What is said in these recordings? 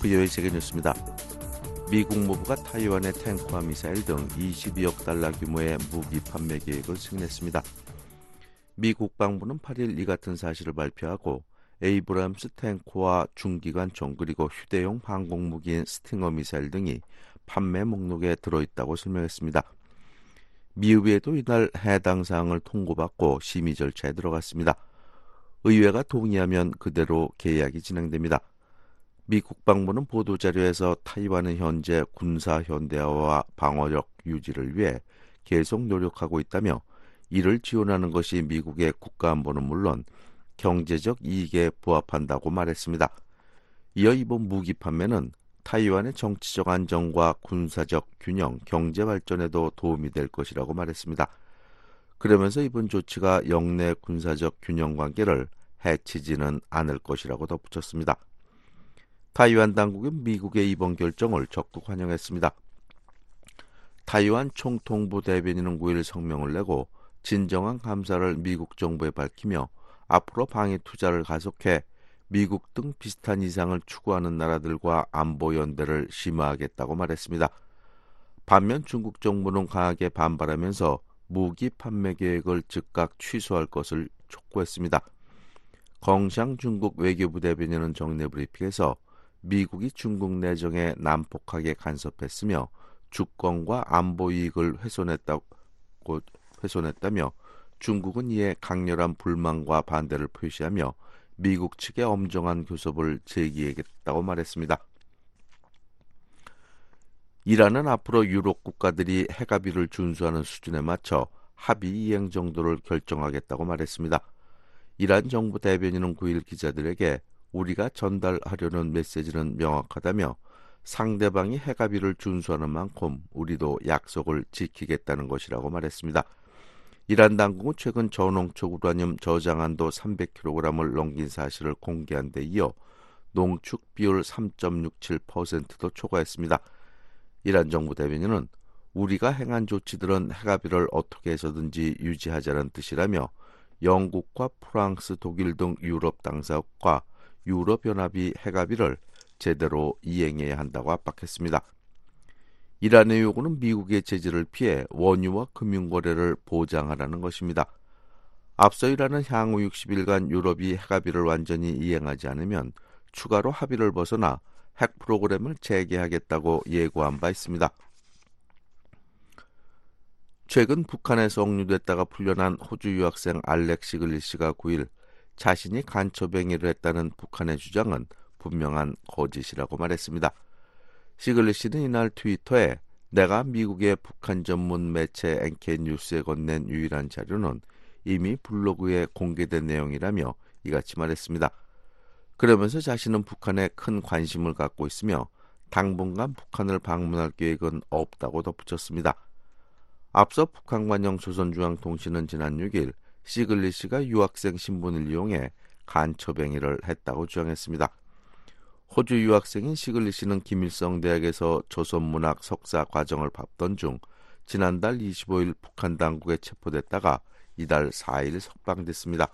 VOA 세계 뉴스입니다. 미국 무부가 타이완의 탱크와 미사일 등 22억 달러 규모의 무기 판매 계획을 승인했습니다. 미 국방부는 8일 이 같은 사실을 발표하고 에이브람스 탱크와 중기관총 그리고 휴대용 항공무기인 스팅어 미사일 등이 판매 목록에 들어있다고 설명했습니다. 미의회도 이날 해당 사항을 통보받고 심의 절차에 들어갔습니다. 의회가 동의하면 그대로 계약이 진행됩니다. 미 국방부는 보도자료에서 타이완은 현재 군사 현대화와 방어력 유지를 위해 계속 노력하고 있다며 이를 지원하는 것이 미국의 국가안보는 물론 경제적 이익에 부합한다고 말했습니다. 이어 이번 무기 판매는 타이완의 정치적 안정과 군사적 균형, 경제 발전에도 도움이 될 것이라고 말했습니다. 그러면서 이번 조치가 영내 군사적 균형 관계를 해치지는 않을 것이라고 덧붙였습니다. 타이완 당국은 미국의 이번 결정을 적극 환영했습니다. 타이완 총통부 대변인은 9일 성명을 내고 진정한 감사를 미국 정부에 밝히며 앞으로 방위 투자를 가속해 미국 등 비슷한 이상을 추구하는 나라들과 안보 연대를 심화하겠다고 말했습니다. 반면 중국 정부는 강하게 반발하면서 무기 판매 계획을 즉각 취소할 것을 촉구했습니다. 껑샹 중국 외교부 대변인은 정례 브리핑에서 미국이 중국 내정에 난폭하게 간섭했으며 주권과 안보 이익을 훼손했다며 중국은 이에 강렬한 불만과 반대를 표시하며 미국 측의 엄정한 교섭을 제기하겠다고 말했습니다. 이란은 앞으로 유럽 국가들이 핵합의를 준수하는 수준에 맞춰 합의 이행 정도를 결정하겠다고 말했습니다. 이란 정부 대변인은 9일 기자들에게 우리가 전달하려는 메시지는 명확하다며 상대방이 핵합의를 준수하는 만큼 우리도 약속을 지키겠다는 것이라고 말했습니다. 이란 당국은 최근 저농축 우라늄 저장한도 300kg을 넘긴 사실을 공개한 데 이어 농축 비율 3.67%도 초과했습니다. 이란 정부 대변인은 우리가 행한 조치들은 핵합의를 어떻게 해서든지 유지하자는 뜻이라며 영국과 프랑스, 독일 등 유럽 당사국과 유럽연합이 핵합의를 제대로 이행해야 한다고 압박했습니다. 이란의 요구는 미국의 제재를 피해 원유와 금융거래를 보장하라는 것입니다. 앞서 이란은 향후 60일간 유럽이 핵합의를 완전히 이행하지 않으면 추가로 합의를 벗어나 핵 프로그램을 재개하겠다고 예고한 바 있습니다. 최근 북한에서 억류됐다가 풀려난 호주 유학생 알렉 시글리씨가 9일 자신이 간첩행위를 했다는 북한의 주장은 분명한 거짓이라고 말했습니다. 시글리씨는 이날 트위터에 내가 미국의 북한 전문 매체 NK뉴스에 건넨 유일한 자료는 이미 블로그에 공개된 내용이라며 이같이 말했습니다. 그러면서 자신은 북한에 큰 관심을 갖고 있으며 당분간 북한을 방문할 계획은 없다고 덧붙였습니다. 앞서 북한 관영 조선중앙통신은 지난 6일 시글리씨가 유학생 신분을 이용해 간첩행위를 했다고 주장했습니다. 호주 유학생인 시글리씨는 김일성 대학에서 조선문학 석사 과정을 밟던 중 지난달 25일 북한 당국에 체포됐다가 이달 4일 석방됐습니다.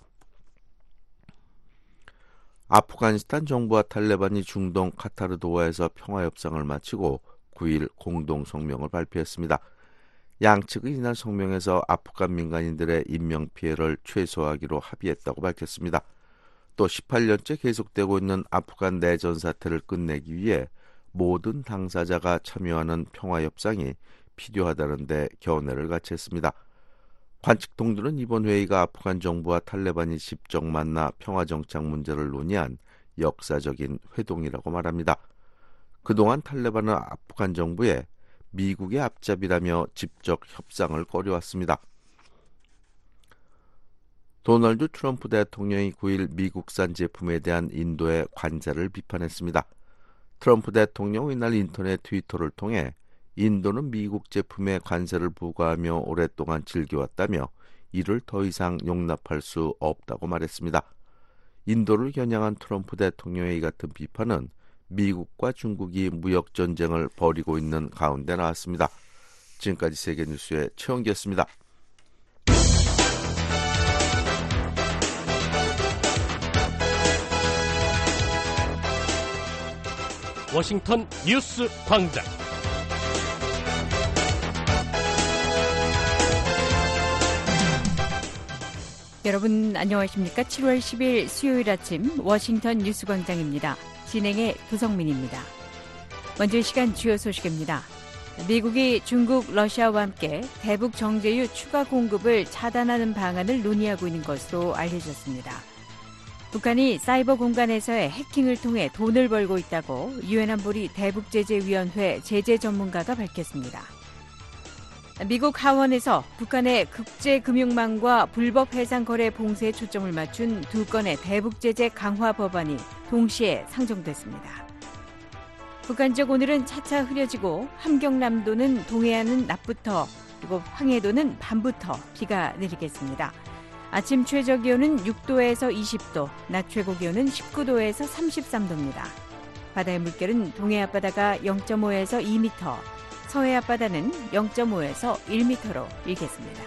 아프가니스탄 정부와 탈레반이 중동 카타르 도하에서 평화협상을 마치고 9일 공동 성명을 발표했습니다. 양측은 이날 성명에서 아프간 민간인들의 인명피해를 최소화하기로 합의했다고 밝혔습니다. 또 18년째 계속되고 있는 아프간 내전 사태를 끝내기 위해 모든 당사자가 참여하는 평화협상이 필요하다는 데 견해를 같이 했습니다. 관측통들은 이번 회의가 아프간 정부와 탈레반이 직접 만나 평화정착 문제를 논의한 역사적인 회동이라고 말합니다. 그동안 탈레반은 아프간 정부에 미국의 앞잡이라며 직접 협상을 꺼려왔습니다. 도널드 트럼프 대통령이 9일 미국산 제품에 대한 인도의 관세를 비판했습니다. 트럼프 대통령은 이날 인터넷 트위터를 통해 인도는 미국 제품에 관세를 부과하며 오랫동안 즐겨왔다며 이를 더 이상 용납할 수 없다고 말했습니다. 인도를 겨냥한 트럼프 대통령의 이 같은 비판은 미국과 중국이 무역전쟁을 벌이고 있는 가운데 나왔습니다. 지금까지 세계뉴스의 최영기였습니다. 워싱턴 뉴스 광장. 여러분 안녕하십니까? 7월 10일 수요일 아침 워싱턴 뉴스 광장입니다. 진행의 도성민입니다. 먼저 이 시간 주요 소식입니다. 미국이 중국, 러시아와 함께 대북 정제유 추가 공급을 차단하는 방안을 논의하고 있는 것으로 알려졌습니다. 북한이 사이버 공간에서의 해킹을 통해 돈을 벌고 있다고 유엔 안보리 대북제재위원회 제재 전문가가 밝혔습니다. 미국 하원에서 북한의 국제금융망과 불법 해상 거래 봉쇄에 초점을 맞춘 두 건의 대북제재 강화 법안이 동시에 상정됐습니다. 북한적 오늘은 차차 흐려지고 함경남도는 동해안은 낮부터 그리고 황해도는 밤부터 비가 내리겠습니다. 아침 최저기온은 6도에서 20도, 낮 최고기온은 19도에서 33도입니다. 바다의 물결은 동해 앞바다가 0.5에서 2m, 서해 앞바다는 0.5에서 1m로 일겠습니다.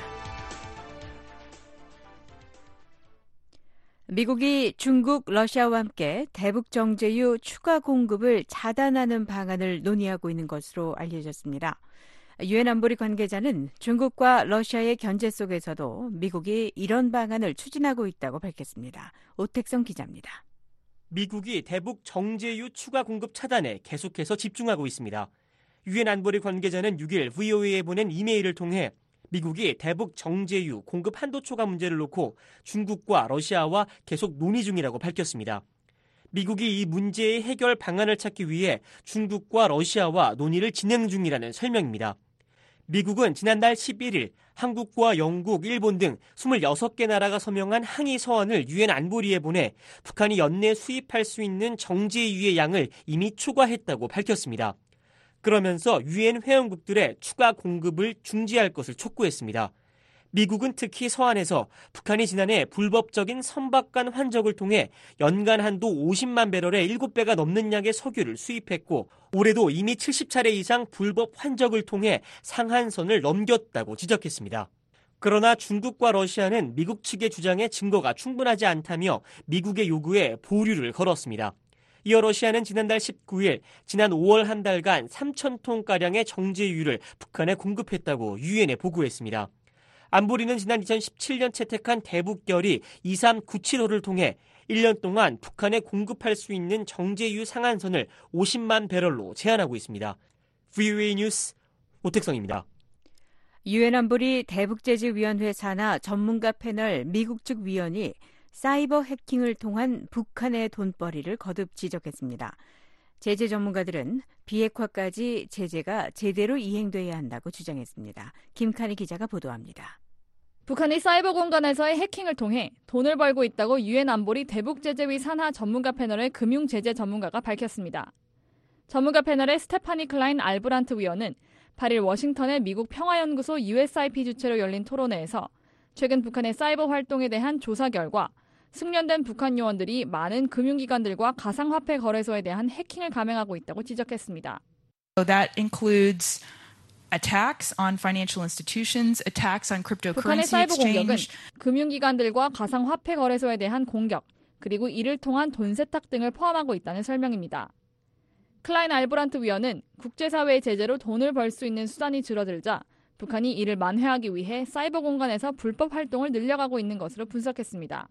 미국이 중국, 러시아와 함께 대북 정제유 추가 공급을 차단하는 방안을 논의하고 있는 것으로 알려졌습니다. 유엔 안보리 관계자는 중국과 러시아의 견제 속에서도 미국이 이런 방안을 추진하고 있다고 밝혔습니다. 오택성 기자입니다. 미국이 대북 정제유 추가 공급 차단에 계속해서 집중하고 있습니다. 유엔 안보리 관계자는 6일 VOA에 보낸 이메일을 통해 미국이 대북 정제유 공급 한도 초과 문제를 놓고 중국과 러시아와 계속 논의 중이라고 밝혔습니다. 미국이 이 문제의 해결 방안을 찾기 위해 중국과 러시아와 논의를 진행 중이라는 설명입니다. 미국은 지난달 11일 한국과 영국, 일본 등 26개 나라가 서명한 항의 서한을 유엔 안보리에 보내 북한이 연내 수입할 수 있는 정제유의 양을 이미 초과했다고 밝혔습니다. 그러면서 유엔 회원국들의 추가 공급을 중지할 것을 촉구했습니다. 미국은 특히 서한에서 북한이 지난해 불법적인 선박간 환적을 통해 연간 한도 50만 배럴의 7배가 넘는 양의 석유를 수입했고 올해도 이미 70차례 이상 불법 환적을 통해 상한선을 넘겼다고 지적했습니다. 그러나 중국과 러시아는 미국 측의 주장에 증거가 충분하지 않다며 미국의 요구에 보류를 걸었습니다. 이어 러시아는 지난달 19일 지난 5월 한 달간 3,000톤가량의 정제유를 북한에 공급했다고 유엔에 보고했습니다. 안보리는 지난 2017년 채택한 대북결의 2397호를 통해 1년 동안 북한에 공급할 수 있는 정제유 상한선을 50만 배럴로 제한하고 있습니다. VOA 뉴스 오택성입니다. 유엔 안보리 대북제재위원회 산하 전문가 패널 미국 측 위원이 사이버 해킹을 통한 북한의 돈벌이를 거듭 지적했습니다. 제재 전문가들은 비핵화까지 제재가 제대로 이행돼야 한다고 주장했습니다. 김칸희 기자가 보도합니다. 북한이 사이버 공간에서의 해킹을 통해 돈을 벌고 있다고 유엔 안보리 대북제재위 산하 전문가 패널의 금융제재 전문가가 밝혔습니다. 전문가 패널의 스테파니 클라인 알브란트 위원은 8일 워싱턴의 미국 평화연구소 USIP 주최로 열린 토론회에서 최근 북한의 사이버 활동에 대한 조사 결과 숙련된 북한 요원들이 많은 금융기관들과 가상화폐 거래소에 대한 해킹을 감행하고 있다고 지적했습니다. So that includes attacks on financial institutions, attacks on 북한의 cryptocurrency 사이버 공격은 exchange. 금융기관들과 가상화폐 거래소에 대한 공격, 그리고 이를 통한 돈 세탁 등을 포함하고 있다는 설명입니다. 클라인 알브란트 위원은 국제사회의 제재로 돈을 벌 수 있는 수단이 줄어들자 북한이 이를 만회하기 위해 사이버 공간에서 불법 활동을 늘려가고 있는 것으로 분석했습니다.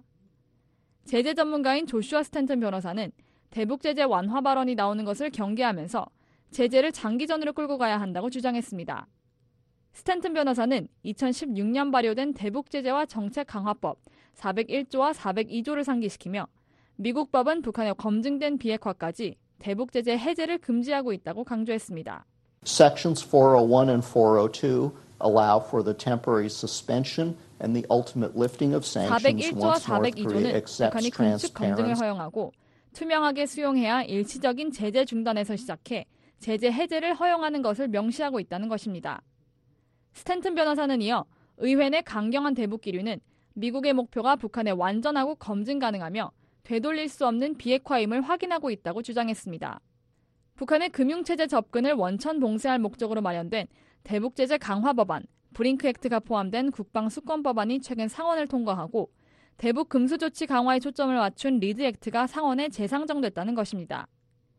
제재 전문가인 조슈아 스탠튼 변호사는 대북 제재 완화 발언이 나오는 것을 경계하면서 제재를 장기전으로 끌고 가야 한다고 주장했습니다. 스탠튼 변호사는 2016년 발효된 대북 제재와 정책 강화법 401조와 402조를 상기시키며 미국 법은 북한의 검증된 비핵화까지 대북 제재 해제를 금지하고 있다고 강조했습니다. Sections 401 and 402 allow for the temporary suspension and the ultimate lifting of sanctions 401조와 once North Korea 402조는 accepts 북한이 금측 검증을 transparency. 허용하고 투명하게 수용해야 일시적인 제재 중단에서 시작해 제재 해제를 허용하는 것을 명시하고 있다는 것입니다. 스탠튼 변호사는 이어 의회 내 강경한 대북 기류는 미국의 목표가 북한의 완전하고 검증 가능하며 되돌릴 수 없는 비핵화임을 확인하고 있다고 주장했습니다. 북한의 금융체제 접근을 원천 봉쇄할 목적으로 마련된 대북제재 강화 법안, 브링크 액트가 포함된 국방수권법안이 최근 상원을 통과하고 대북 금수 조치 강화에 초점을 맞춘 리드 액트가 상원에 재상정됐다는 것입니다.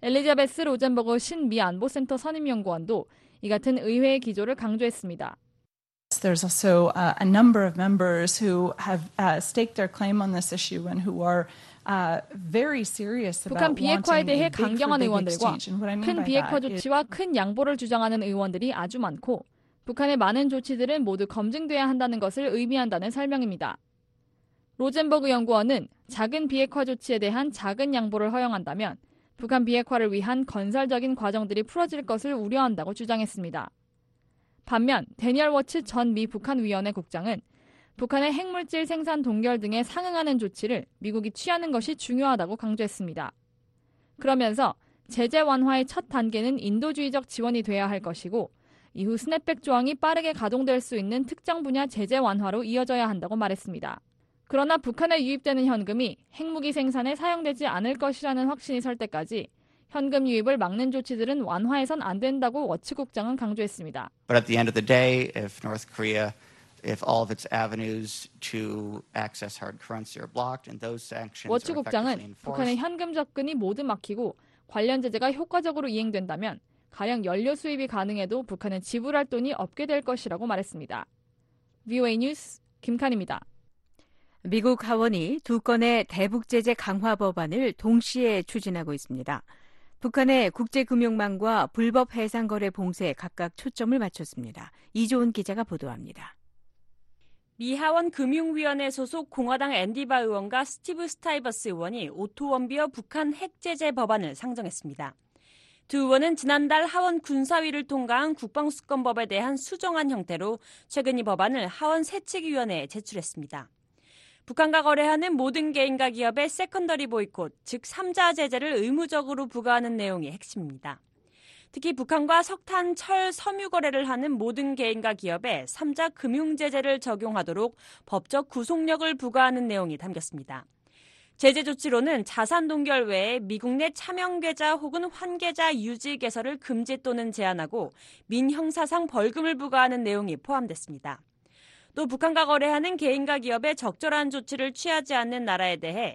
엘리자베스 로젠버그 신미 안보센터 선임연구원도 이 같은 의회의 기조를 강조했습니다. There's also a number of members who have staked their claim on this issue and who are very serious about 북한 비핵화에 wanting 대해 a big for 강경한 big 의원들과 exchange. And what I mean 큰 by 비핵화 that is 조치와 큰 양보를 주장하는 의원들이 아주 많고 북한의 많은 조치들은 모두 검증돼야 한다는 것을 의미한다는 설명입니다. 로젠버그 연구원은 작은 비핵화 조치에 대한 작은 양보를 허용한다면 북한 비핵화를 위한 건설적인 과정들이 풀어질 것을 우려한다고 주장했습니다. 반면 데니얼 워츠 전 미 북한위원회 국장은 북한의 핵물질 생산 동결 등에 상응하는 조치를 미국이 취하는 것이 중요하다고 강조했습니다. 그러면서 제재 완화의 첫 단계는 인도주의적 지원이 돼야 할 것이고 이후 스냅백 조항이 빠르게 가동될 수 있는 특정 분야 제재 완화로 이어져야 한다고 말했습니다. 그러나 북한에 유입되는 현금이 핵무기 생산에 사용되지 않을 것이라는 확신이 설 때까지 현금 유입을 막는 조치들은 완화해선 안 된다고 워츠 국장은 강조했습니다. But at the end of the day, if North Korea, if all of its avenues to access hard currency are blocked and those sanctions are 워츠 effectively 국장은 enforced, 북한의 현금 접근이 모두 막히고 관련 제재가 효과적으로 이행된다면 가령 연료 수입이 가능해도 북한은 지불할 돈이 없게 될 것이라고 말했습니다. VOA 뉴스 김칸입니다. 미국 하원이 두 건의 대북 제재 강화 법안을 동시에 추진하고 있습니다. 북한의 국제금융망과 불법 해상거래 봉쇄에 각각 초점을 맞췄습니다. 이조은 기자가 보도합니다. 미 하원 금융위원회 소속 공화당 앤디 바 의원과 스티브 스타이버스 의원이 오토 원비어 북한 핵 제재 법안을 상정했습니다. 두 의원은 지난달 하원 군사위를 통과한 국방수권법에 대한 수정안 형태로 최근 이 법안을 하원 세칙위원회에 제출했습니다. 북한과 거래하는 모든 개인과 기업의 세컨더리 보이콧, 즉 3자 제재를 의무적으로 부과하는 내용이 핵심입니다. 특히 북한과 석탄, 철, 섬유 거래를 하는 모든 개인과 기업에 3자 금융 제재를 적용하도록 법적 구속력을 부과하는 내용이 담겼습니다. 제재 조치로는 자산 동결 외에 미국 내 차명 계좌 혹은 환계자 유지 개설을 금지 또는 제한하고 민형사상 벌금을 부과하는 내용이 포함됐습니다. 또 북한과 거래하는 개인과 기업에 적절한 조치를 취하지 않는 나라에 대해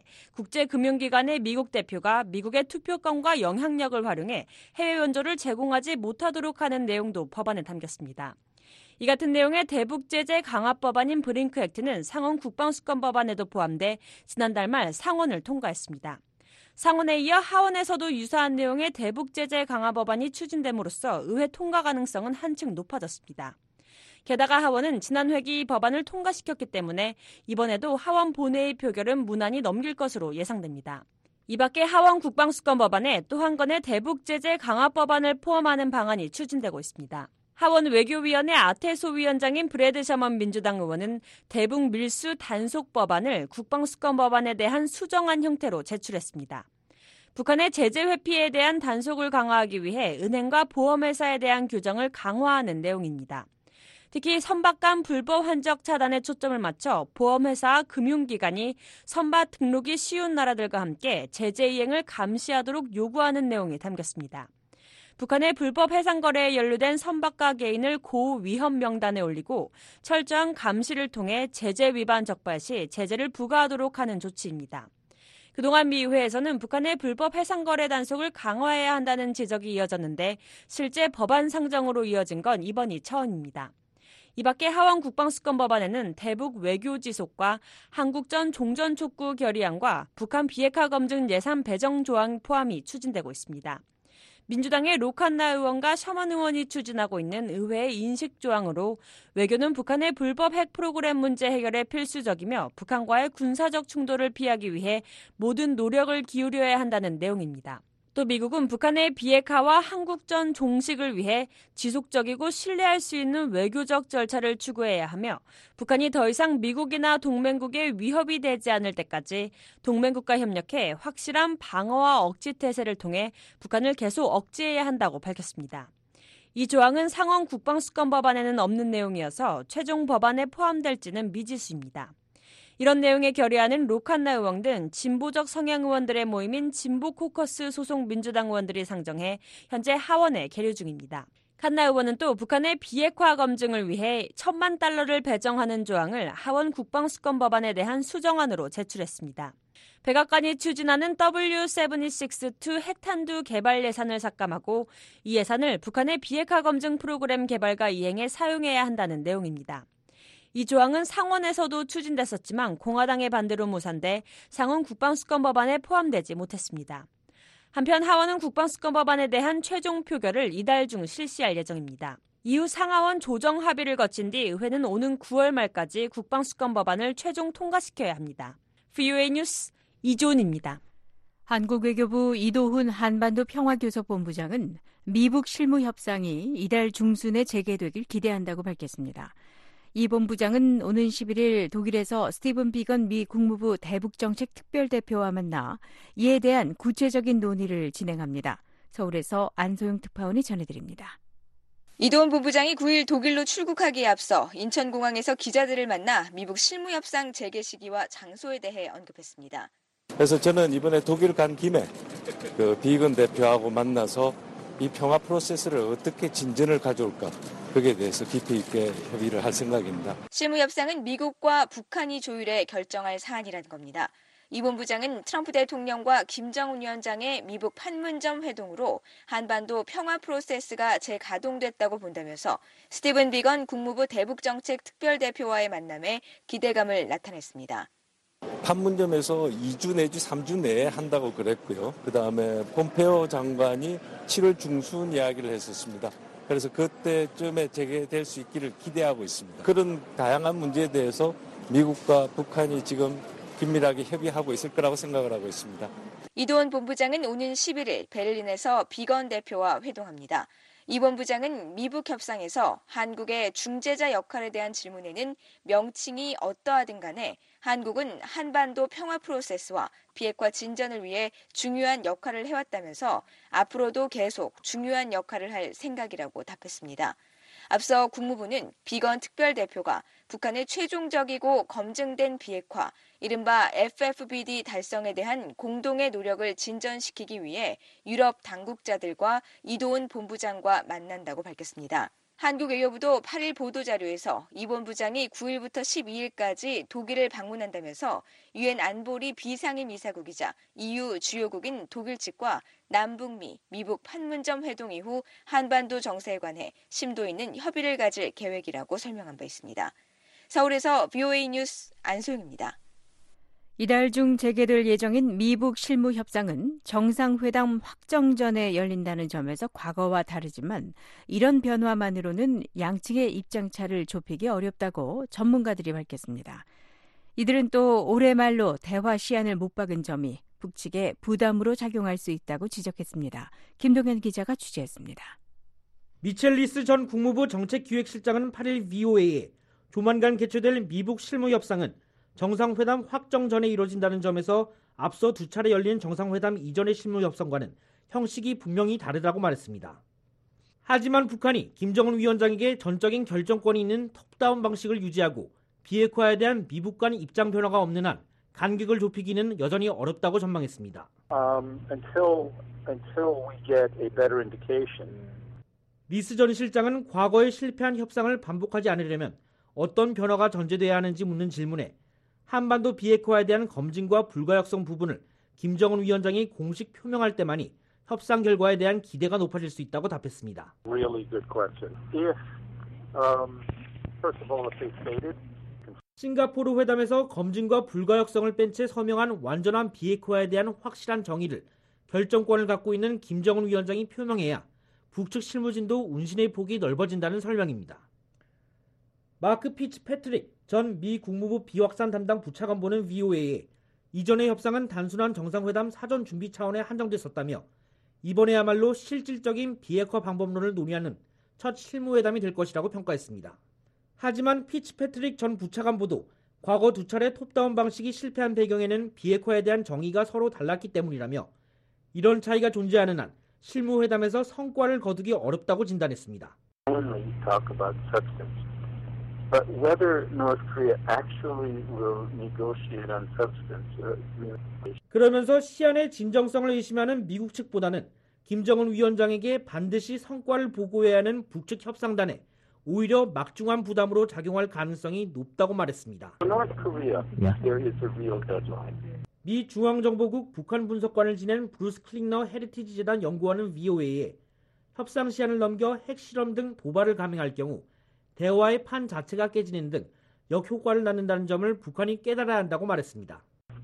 국제금융기관의 미국 대표가 미국의 투표권과 영향력을 활용해 해외 원조를 제공하지 못하도록 하는 내용도 법안에 담겼습니다. 이 같은 내용의 대북 제재 강화 법안인 브링크 액트는 상원 국방수권 법안에도 포함돼 지난달 말 상원을 통과했습니다. 상원에 이어 하원에서도 유사한 내용의 대북 제재 강화 법안이 추진됨으로써 의회 통과 가능성은 한층 높아졌습니다. 게다가 하원은 지난 회기 법안을 통과시켰기 때문에 이번에도 하원 본회의 표결은 무난히 넘길 것으로 예상됩니다. 이 밖에 하원 국방수권 법안에 또 한 건의 대북 제재 강화 법안을 포함하는 방안이 추진되고 있습니다. 하원 외교위원회 아태소 위원장인 브래드 셔먼 민주당 의원은 대북 밀수 단속 법안을 국방수권 법안에 대한 수정안 형태로 제출했습니다. 북한의 제재 회피에 대한 단속을 강화하기 위해 은행과 보험회사에 대한 규정을 강화하는 내용입니다. 특히 선박 간 불법 환적 차단에 초점을 맞춰 보험회사와 금융기관이 선박 등록이 쉬운 나라들과 함께 제재 이행을 감시하도록 요구하는 내용이 담겼습니다. 북한의 불법 해상거래에 연루된 선박과 개인을 고위험 명단에 올리고 철저한 감시를 통해 제재 위반 적발 시 제재를 부과하도록 하는 조치입니다. 그동안 미 의회에서는 북한의 불법 해상거래 단속을 강화해야 한다는 지적이 이어졌는데 실제 법안 상정으로 이어진 건 이번이 처음입니다. 이 밖에 하원 국방수권 법안에는 대북 외교 지속과 한국전 종전촉구 결의안과 북한 비핵화 검증 예산 배정 조항 포함이 추진되고 있습니다. 민주당의 로칸나 의원과 셔먼 의원이 추진하고 있는 의회의 인식 조항으로 외교는 북한의 불법 핵 프로그램 문제 해결에 필수적이며 북한과의 군사적 충돌을 피하기 위해 모든 노력을 기울여야 한다는 내용입니다. 또 미국은 북한의 비핵화와 한국전 종식을 위해 지속적이고 신뢰할 수 있는 외교적 절차를 추구해야 하며 북한이 더 이상 미국이나 동맹국에 위협이 되지 않을 때까지 동맹국과 협력해 확실한 방어와 억지 태세를 통해 북한을 계속 억제해야 한다고 밝혔습니다. 이 조항은 상원 국방수권 법안에는 없는 내용이어서 최종 법안에 포함될지는 미지수입니다. 이런 내용의 결의안은 로칸나 의원 등 진보적 성향 의원들의 모임인 진보 코커스 소속 민주당 의원들이 상정해 현재 하원에 계류 중입니다. 칸나 의원은 또 북한의 비핵화 검증을 위해 $10,000를 배정하는 조항을 하원 국방수권 법안에 대한 수정안으로 제출했습니다. 백악관이 추진하는 W726-2 핵탄두 개발 예산을 삭감하고 이 예산을 북한의 비핵화 검증 프로그램 개발과 이행에 사용해야 한다는 내용입니다. 이 조항은 상원에서도 추진됐었지만 공화당의 반대로 무산돼 상원 국방수권 법안에 포함되지 못했습니다. 한편 하원은 국방수권 법안에 대한 최종 표결을 이달 중 실시할 예정입니다. 이후 상하원 조정 합의를 거친 뒤 의회는 오는 9월 말까지 국방수권 법안을 최종 통과시켜야 합니다. VOA 뉴스 이조은입니다. 한국 외교부 이도훈 한반도 평화교섭본부장은 미북 실무 협상이 이달 중순에 재개되길 기대한다고 밝혔습니다. 이 본부장은 오는 11일 독일에서 스티븐 비건 미 국무부 대북정책 특별대표와 만나 이에 대한 구체적인 논의를 진행합니다. 서울에서 안소영 특파원이 전해드립니다. 이도훈 본부장이 9일 독일로 출국하기에 앞서 인천공항에서 기자들을 만나 미북 실무협상 재개 시기와 장소에 대해 언급했습니다. 그래서 저는 이번에 독일 간 김에 비건 대표하고 만나서 이 평화 프로세스를 어떻게 진전을 가져올까 거기에 대해서 깊이 있게 협의를 할 생각입니다. 실무협상은 미국과 북한이 조율해 결정할 사안이라는 겁니다. 이 본부장은 트럼프 대통령과 김정은 위원장의 미북 판문점 회동으로 한반도 평화 프로세스가 재가동됐다고 본다면서 스티븐 비건 국무부 대북정책 특별대표와의 만남에 기대감을 나타냈습니다. 판문점에서 2주 내지 3주 내에 한다고 그랬고요. 그다음에 폼페오 장관이 7월 중순 이야기를 했었습니다. 그래서 그때쯤에 재개될 수 있기를 기대하고 있습니다. 그런 다양한 문제에 대해서 미국과 북한이 지금 긴밀하게 협의하고 있을 거라고 생각을 하고 있습니다. 이도훈 본부장은 오는 11일 베를린에서 비건 대표와 회동합니다. 이 본부장은 미북 협상에서 한국의 중재자 역할에 대한 질문에는 명칭이 어떠하든 간에 한국은 한반도 평화 프로세스와 비핵화 진전을 위해 중요한 역할을 해왔다면서 앞으로도 계속 중요한 역할을 할 생각이라고 답했습니다. 앞서 국무부는 비건 특별대표가 북한의 최종적이고 검증된 비핵화, 이른바 FFBD 달성에 대한 공동의 노력을 진전시키기 위해 유럽 당국자들과 이도훈 본부장과 만난다고 밝혔습니다. 한국 외교부도 8일 보도자료에서 이 본부장이 9일부터 12일까지 독일을 방문한다면서 유엔 안보리 비상임 이사국이자 EU 주요국인 독일 측과 남북미, 미북 판문점 회동 이후 한반도 정세에 관해 심도 있는 협의를 가질 계획이라고 설명한 바 있습니다. 서울에서 VOA 뉴스 안소영입니다. 이달 중 재개될 예정인 미북 실무 협상은 정상회담 확정 전에 열린다는 점에서 과거와 다르지만 이런 변화만으로는 양측의 입장차를 좁히기 어렵다고 전문가들이 밝혔습니다. 이들은 또 올해 말로 대화 시한을 못 박은 점이 북측에 부담으로 작용할 수 있다고 지적했습니다. 김동현 기자가 취재했습니다. 미첼 리스 전 국무부 정책기획실장은 8일 VOA에 조만간 개최될 미북 실무 협상은 정상회담 확정 전에 이뤄진다는 점에서 앞서 두 차례 열린 정상회담 이전의 실무 협상과는 형식이 분명히 다르다고 말했습니다. 하지만 북한이 김정은 위원장에게 전적인 결정권이 있는 톱다운 방식을 유지하고 비핵화에 대한 미북 간 입장 변화가 없는 한 간격을 좁히기는 여전히 어렵다고 전망했습니다. Until we get a better indication. 리스 전 실장은 과거에 실패한 협상을 반복하지 않으려면 어떤 변화가 전제돼야 하는지 묻는 질문에 한반도 비핵화에 대한 검증과 불가역성 부분을 김정은 위원장이 공식 표명할 때만이 협상 결과에 대한 기대가 높아질 수 있다고 답했습니다. Really good question. First of all, if they stated 싱가포르 회담에서 검증과 불가역성을 뺀 채 서명한 완전한 비핵화에 대한 확실한 정의를 결정권을 갖고 있는 김정은 위원장이 표명해야 북측 실무진도 운신의 폭이 넓어진다는 설명입니다. 마크 피츠패트릭 전 미 국무부 비확산 담당 부차관보는 VOA에 이전의 협상은 단순한 정상회담 사전 준비 차원에 한정됐었다며 이번에야말로 실질적인 비핵화 방법론을 논의하는 첫 실무회담이 될 것이라고 평가했습니다. 하지만 피츠패트릭 전 부차관보도 과거 두 차례 톱다운 방식이 실패한 배경에는 비핵화에 대한 정의가 서로 달랐기 때문이라며 이런 차이가 존재하는 한 실무회담에서 성과를 거두기 어렵다고 진단했습니다. But whether North Korea actually will negotiate on substance. 그러면서 시안의 진정성을 의심하는 미국 측보다는 김정은 위원장에게 반드시 성과를 보고해야 하는 북측 협상단에 오히려 막중한 부담으로 작용할 가능성이 높다고 말했습니다. For North Korea, there is a real deadline. 미 중앙정보국 북한 분석관을 지낸 브루스 클링너 헤리티지 재단 연구원은 VOA에 협상 시한을 넘겨 핵실험 등 도발을 감행할 경우 대화의 판 자체가 깨지는 등 역효과를 낳는다는 점을 북한이 깨달아야 한다고 말했습니다.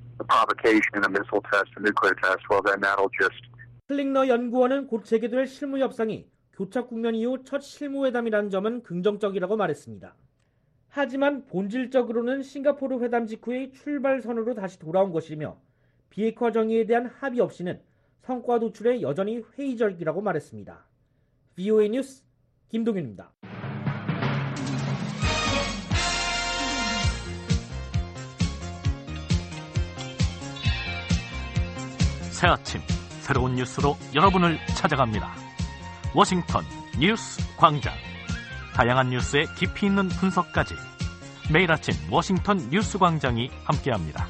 클링너 연구원은 곧 재개될 실무 협상이 교착 국면 이후 첫 실무회담이라는 점은 긍정적이라고 말했습니다. 하지만 본질적으로는 싱가포르 회담 직후의 출발선으로 다시 돌아온 것이며 비핵화 정의에 대한 합의 없이는 성과 도출에 여전히 회의적이라고 말했습니다. VOA 뉴스 김동윤입니다. 새 아침 새로운 뉴스로 여러분을 찾아갑니다. 워싱턴 뉴스 광장. 다양한 뉴스의 깊이 있는 분석까지 매일 아침 워싱턴 뉴스 광장이 함께합니다.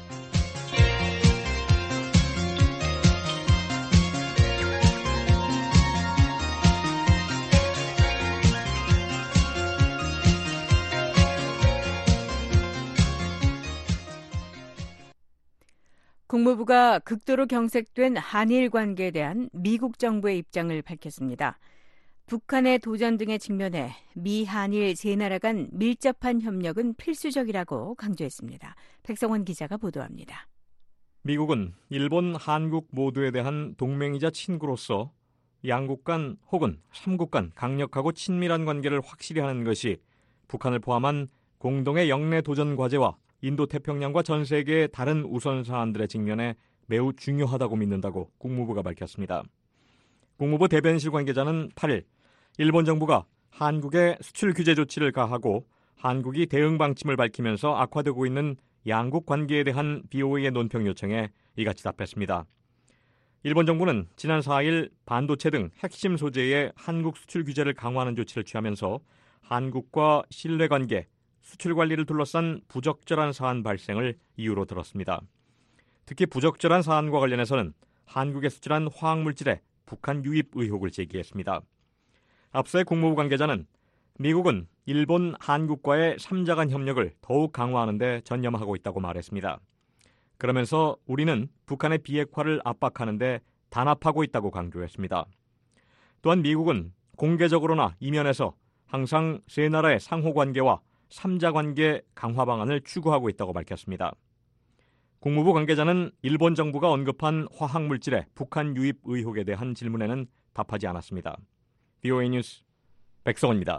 국무부가 극도로 경색된 한일 관계에 대한 미국 정부의 입장을 밝혔습니다. 북한의 도전 등에 직면해 미, 한일 세 나라 간 밀접한 협력은 필수적이라고 강조했습니다. 백성원 기자가 보도합니다. 미국은 일본, 한국 모두에 대한 동맹이자 친구로서 양국 간 혹은 삼국 간 강력하고 친밀한 관계를 확실히 하는 것이 북한을 포함한 공동의 영내 도전 과제와 인도태평양과 전 세계의 다른 우선 사안들의 직면에 매우 중요하다고 믿는다고 국무부가 밝혔습니다. 국무부 대변실 관계자는 8일 일본 정부가 한국에 수출 규제 조치를 가하고 한국이 대응 방침을 밝히면서 악화되고 있는 양국 관계에 대한 BOA의 논평 요청에 이같이 답했습니다. 일본 정부는 지난 4일 반도체 등 핵심 소재의 한국 수출 규제를 강화하는 조치를 취하면서 한국과 신뢰관계, 수출 관리를 둘러싼 부적절한 사안 발생을 이유로 들었습니다. 특히 부적절한 사안과 관련해서는 한국에 수출한 화학물질의 북한 유입 의혹을 제기했습니다. 앞서의 국무부 관계자는 미국은 일본, 한국과의 3자 간 협력을 더욱 강화하는 데 전념하고 있다고 말했습니다. 그러면서 우리는 북한의 비핵화를 압박하는 데 단합하고 있다고 강조했습니다. 또한 미국은 공개적으로나 이면에서 항상 세 나라의 상호관계와 3자 관계 강화 방안을 추구하고 있다고 밝혔습니다. 국무부 관계자는 일본 정부가 언급한 화학물질의 북한 유입 의혹에 대한 질문에는 답하지 않았습니다. VOA 뉴스 백성원입니다.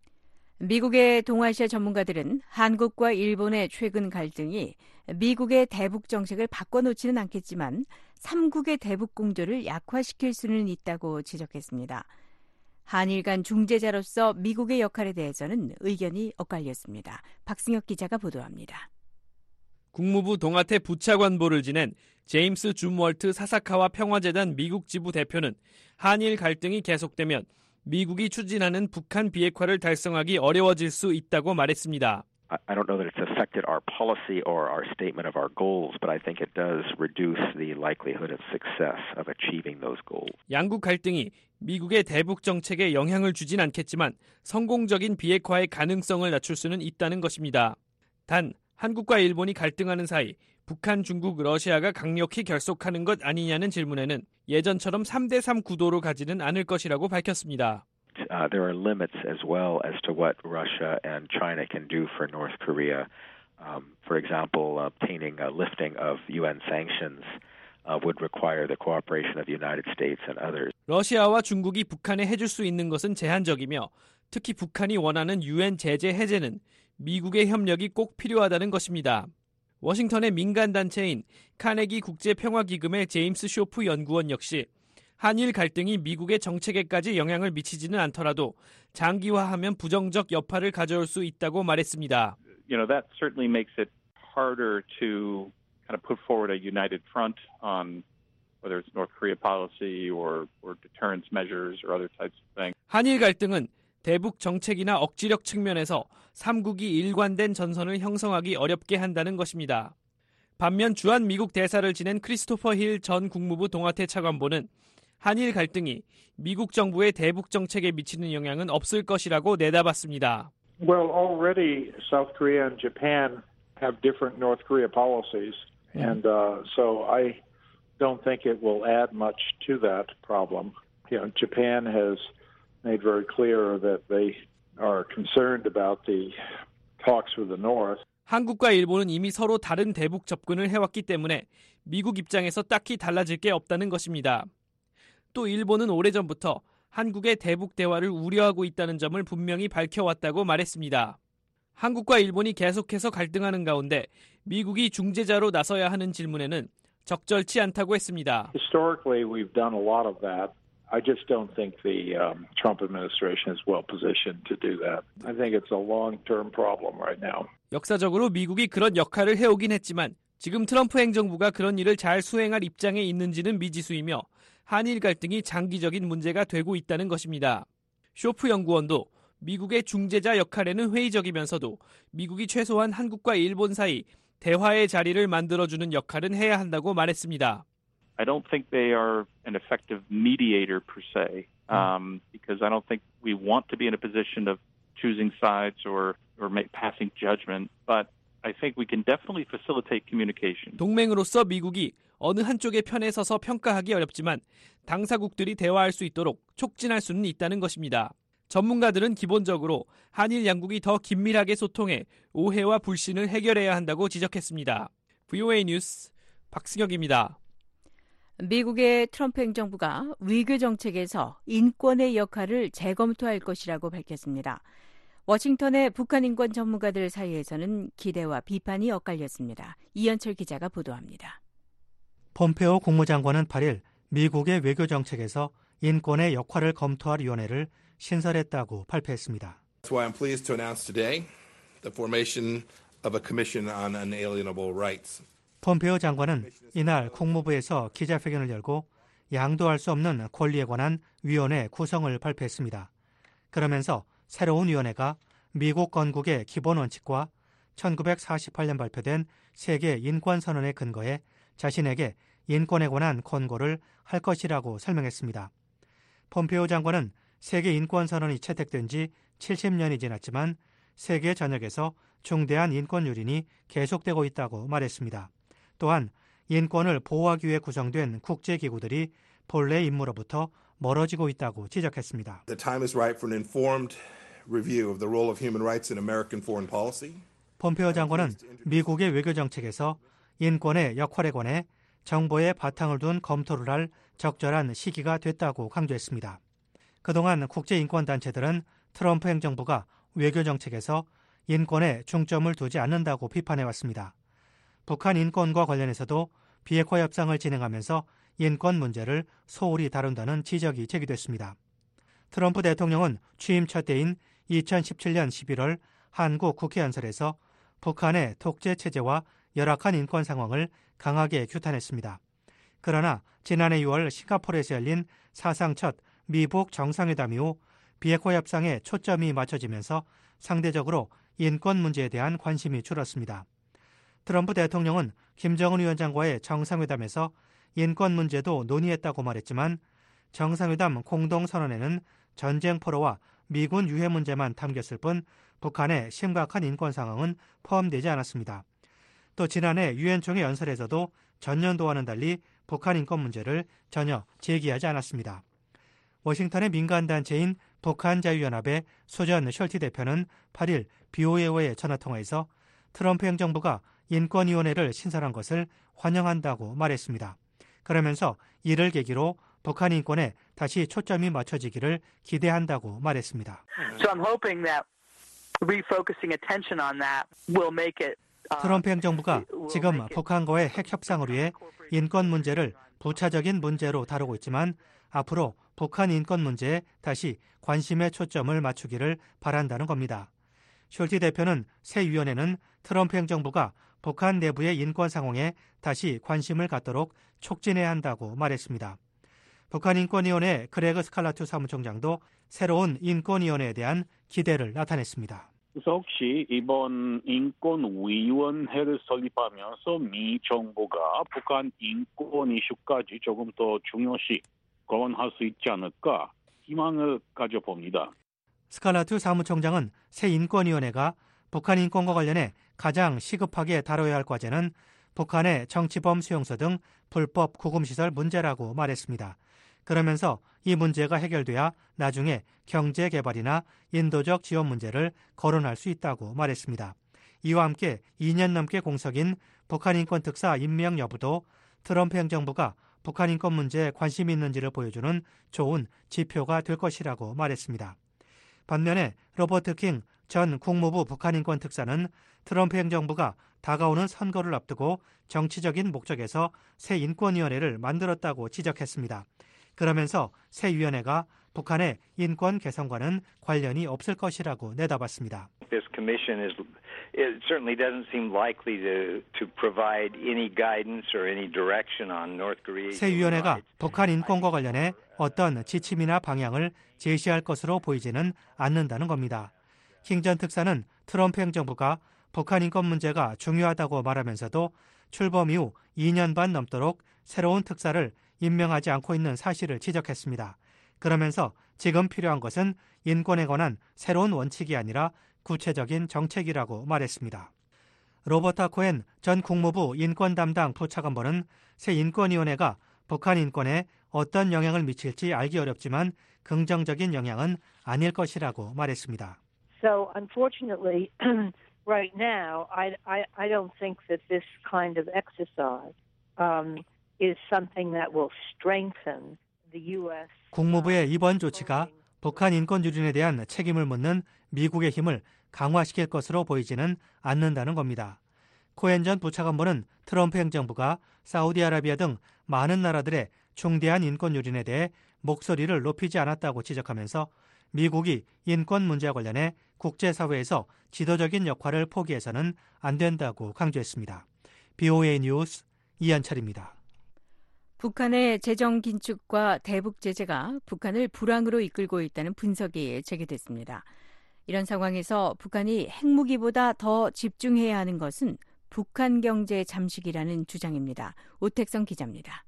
미국의 동아시아 전문가들은 한국과 일본의 최근 갈등이 미국의 대북 정책을 바꿔놓지는 않겠지만 삼국의 대북 공조를 약화시킬 수는 있다고 지적했습니다. 한일 간 중재자로서 미국의 역할에 대해서는 의견이 엇갈렸습니다. 박승혁 기자가 보도합니다. 국무부 동아태 부차관보를 지낸 제임스 줌월트 사사카와 평화재단 미국 지부 대표는 한일 갈등이 계속되면 미국이 추진하는 북한 비핵화를 달성하기 어려워질 수 있다고 말했습니다. I don't know that it's affected our policy or our statement of our goals, but I think it does reduce the likelihood of success of achieving those goals. 양국 갈등이 미국의 대북 정책에 영향을 주진 않겠지만 성공적인 비핵화의 가능성을 낮출 수는 있다는 것입니다. 단 한국과 일본이 갈등하는 사이 북한, 중국, 러시아가 강력히 결속하는 것 아니냐는 질문에는 예전처럼 3대3 구도로 가지는 않을 것이라고 밝혔습니다. There are limits as well as to what Russia and China can do for North Korea. For example, obtaining a lifting of UN sanctions would require the cooperation of the United States and others. 러시아와 중국이 북한에 해줄 수 있는 것은 제한적이며 특히 북한이 원하는 UN 제재 해제는 미국의 협력이 꼭 필요하다는 것입니다. 워싱턴의 민간단체인 카네기 국제평화기금의 제임스 쇼프 연구원 역시 한일 갈등이 미국의 정책에까지 영향을 미치지는 않더라도 장기화하면 부정적 여파를 가져올 수 있다고 말했습니다. You know, that certainly makes it harder to kind of put forward a united front on whether it's North Korea policy or deterrence measures or other types of things. 한일 갈등은 대북 정책이나 억지력 측면에서 삼국이 일관된 전선을 형성하기 어렵게 한다는 것입니다. 반면 주한 미국 대사를 지낸 크리스토퍼 힐 전 국무부 동아태 차관보는 한일 갈등이 미국 정부의 대북 정책에 미치는 영향은 없을 것이라고 내다봤습니다. Well, already South Korea and Japan have different North Korea policies. And so I don't think it will add much to that problem. Japan has made very clear that they are concerned about the talks with the North. 한국과 일본은 이미 서로 다른 대북 접근을 해왔기 때문에 미국 입장에서 딱히 달라질 게 없다는 것입니다. 또 일본은 오래전부터 한국의 대북 대화를 우려하고 있다는 점을 분명히 밝혀왔다고 말했습니다. 한국과 일본이 계속해서 갈등하는 가운데 미국이 중재자로 나서야 하는 질문에는 적절치 않다고 했습니다. Historically, we've done a lot of that. I just don't think the Trump administration is well positioned to do that. I think it's a long-term problem right now. 역사적으로 미국이 그런 역할을 해오긴 했지만 지금 트럼프 행정부가 그런 일을 잘 수행할 입장에 있는지는 미지수이며 한일 갈등이 장기적인 문제가 되고 있다는 것입니다. 쇼프 연구원도 미국의 중재자 역할에는 회의적이면서도 미국이 최소한 한국과 일본 사이 대화의 자리를 만들어주는 역할은 해야 한다고 말했습니다. I don't think they are an effective mediator per se, because I don't think we want to be in a position of choosing sides or passing judgment, but I think we can definitely facilitate communication. 동맹으로서 미국이 어느 한쪽의 편에 서서 평가하기 어렵지만 당사국들이 대화할 수 있도록 촉진할 수는 있다는 것입니다. 전문가들은 기본적으로 한일 양국이 더 긴밀하게 소통해 오해와 불신을 해결해야 한다고 지적했습니다. VOA 뉴스 박승혁입니다. 미국의 트럼프 행정부가 위교 정책에서 인권의 역할을 재검토할 것이라고 밝혔습니다. 워싱턴의 북한 인권 전문가들 사이에서는 기대와 비판이 엇갈렸습니다. 이현철 기자가 보도합니다. 폼페오 국무장관은 8일 미국의 외교 정책에서 인권의 역할을 검토할 위원회를 신설했다고 발표했습니다. That's why I'm pleased to announce today the formation of a commission on unalienable rights. 폼페오 장관은 이날 국무부에서 기자회견을 열고 양도할 수 없는 권리에 관한 위원회 구성을 발표했습니다. 그러면서 새로운 위원회가 미국 건국의 기본 원칙과 1948년 발표된 세계 인권선언에 근거해 자신에게 인권에 관한 권고를 할 것이라고 설명했습니다. 폼페오 장관은 세계 인권선언이 채택된 지 70년이 지났지만 세계 전역에서 중대한 인권 유린이 계속되고 있다고 말했습니다. 또한 인권을 보호하기 위해 구성된 국제기구들이 본래 임무로부터 멀어지고 있다고 지적했습니다. The time is right for an informed review of the role of human rights in American foreign policy. 폼페오 장관은 미국의 외교 정책에서 인권의 역할에 관해 정보에 바탕을 둔 검토를 할 적절한 시기가 됐다고 강조했습니다. 그동안 국제인권단체들은 트럼프 행정부가 외교 정책에서 인권에 중점을 두지 않는다고 비판해왔습니다. 북한 인권과 관련해서도 비핵화 협상을 진행하면서 인권 문제를 소홀히 다룬다는 지적이 제기됐습니다. 트럼프 대통령은 취임 첫 해인 2017년 11월 한국 국회 연설에서 북한의 독재 체제와 열악한 인권 상황을 강하게 규탄했습니다. 그러나 지난해 6월 싱가포르에서 열린 사상 첫 미북 정상회담 이후 비핵화 협상에 초점이 맞춰지면서 상대적으로 인권 문제에 대한 관심이 줄었습니다. 트럼프 대통령은 김정은 위원장과의 정상회담에서 인권 문제도 논의했다고 말했지만 정상회담 공동선언에는 전쟁 포로와 미군 유해 문제만 담겼을 뿐 북한의 심각한 인권 상황은 포함되지 않았습니다. 또 지난해 유엔 총회 연설에서도 전년도와는 달리 북한 인권 문제를 전혀 제기하지 않았습니다. 워싱턴의 민간단체인 북한자유연합의 수전 셜티 대표는 8일 BOA와의 전화통화에서 트럼프 행정부가 인권위원회를 신설한 것을 환영한다고 말했습니다. 그러면서 이를 계기로 북한 인권에 다시 초점이 맞춰지기를 기대한다고 말했습니다. So I'm hoping that refocusing attention on that will make it 트럼프 행정부가 지금 북한과의 핵 협상을 위해 인권 문제를 부차적인 문제로 다루고 있지만 앞으로 북한 인권 문제에 다시 관심의 초점을 맞추기를 바란다는 겁니다. 숄티 대표는 새 위원회는 트럼프 행정부가 북한 내부의 인권 상황에 다시 관심을 갖도록 촉진해야 한다고 말했습니다. 북한인권위원회 그레그 스칼라투 사무총장도 새로운 인권위원회에 대한 기대를 나타냈습니다. 그래서 혹시 이번 인권위원회를 설립하면서 미 정부가 북한 인권 이슈까지 조금 더 중요시 거론할 수 있지 않을까 희망을 가져봅니다. 스칼라투 사무총장은 새 인권위원회가 북한 인권과 관련해 가장 시급하게 다뤄야 할 과제는 북한의 정치범 수용소 등 불법 구금시설 문제라고 말했습니다. 그러면서 이 문제가 해결돼야 나중에 경제개발이나 인도적 지원 문제를 거론할 수 있다고 말했습니다. 이와 함께 2년 넘게 공석인 북한 인권특사 임명 여부도 트럼프 행정부가 북한 인권 문제에 관심이 있는지를 보여주는 좋은 지표가 될 것이라고 말했습니다. 반면에 로버트 킹 전 국무부 북한 인권 특사는 트럼프 행정부가 다가오는 선거를 앞두고 정치적인 목적에서 새 인권위원회를 만들었다고 지적했습니다. 그러면서 새 위원회가 북한의 인권 개선과는 관련이 없을 것이라고 내다봤습니다. This commission it certainly doesn't seem likely to provide any guidance or any direction on North Korea. 새 위원회가 북한 인권과 관련해 어떤 지침이나 방향을 제시할 것으로 보이지는 않는다는 겁니다. 킹 전 특사는 트럼프 행정부가 북한 인권 문제가 중요하다고 말하면서도 출범 이후 2년 반 넘도록 새로운 특사를 임명하지 않고 있는 사실을 지적했습니다. 그러면서 지금 필요한 것은 인권에 관한 새로운 원칙이 아니라 구체적인 정책이라고 말했습니다. 로버타 코엔 전 국무부 인권 담당 부차관보는 새 인권위원회가 북한 인권에 어떤 영향을 미칠지 알기 어렵지만 긍정적인 영향은 아닐 것이라고 말했습니다. So unfortunately, right now, I don't think that this kind of exercise is something that will strengthen the U.S. 국무부의 이번 조치가 북한 인권 유린에 대한 책임을 묻는 미국의 힘을 강화시킬 것으로 보이지는 않는다는 겁니다. 코엔 전 부차관보는 트럼프 행정부가 사우디아라비아 등 많은 나라들의 중대한 인권 유린에 대해 목소리를 높이지 않았다고 지적하면서 미국이 인권 문제와 관련해 국제사회에서 지도적인 역할을 포기해서는 안 된다고 강조했습니다. BOA 뉴스 이한철입니다. 북한의 재정 긴축과 대북 제재가 북한을 불황으로 이끌고 있다는 분석이 제기됐습니다. 이런 상황에서 북한이 핵무기보다 더 집중해야 하는 것은 북한 경제 잠식이라는 주장입니다. 오택성 기자입니다.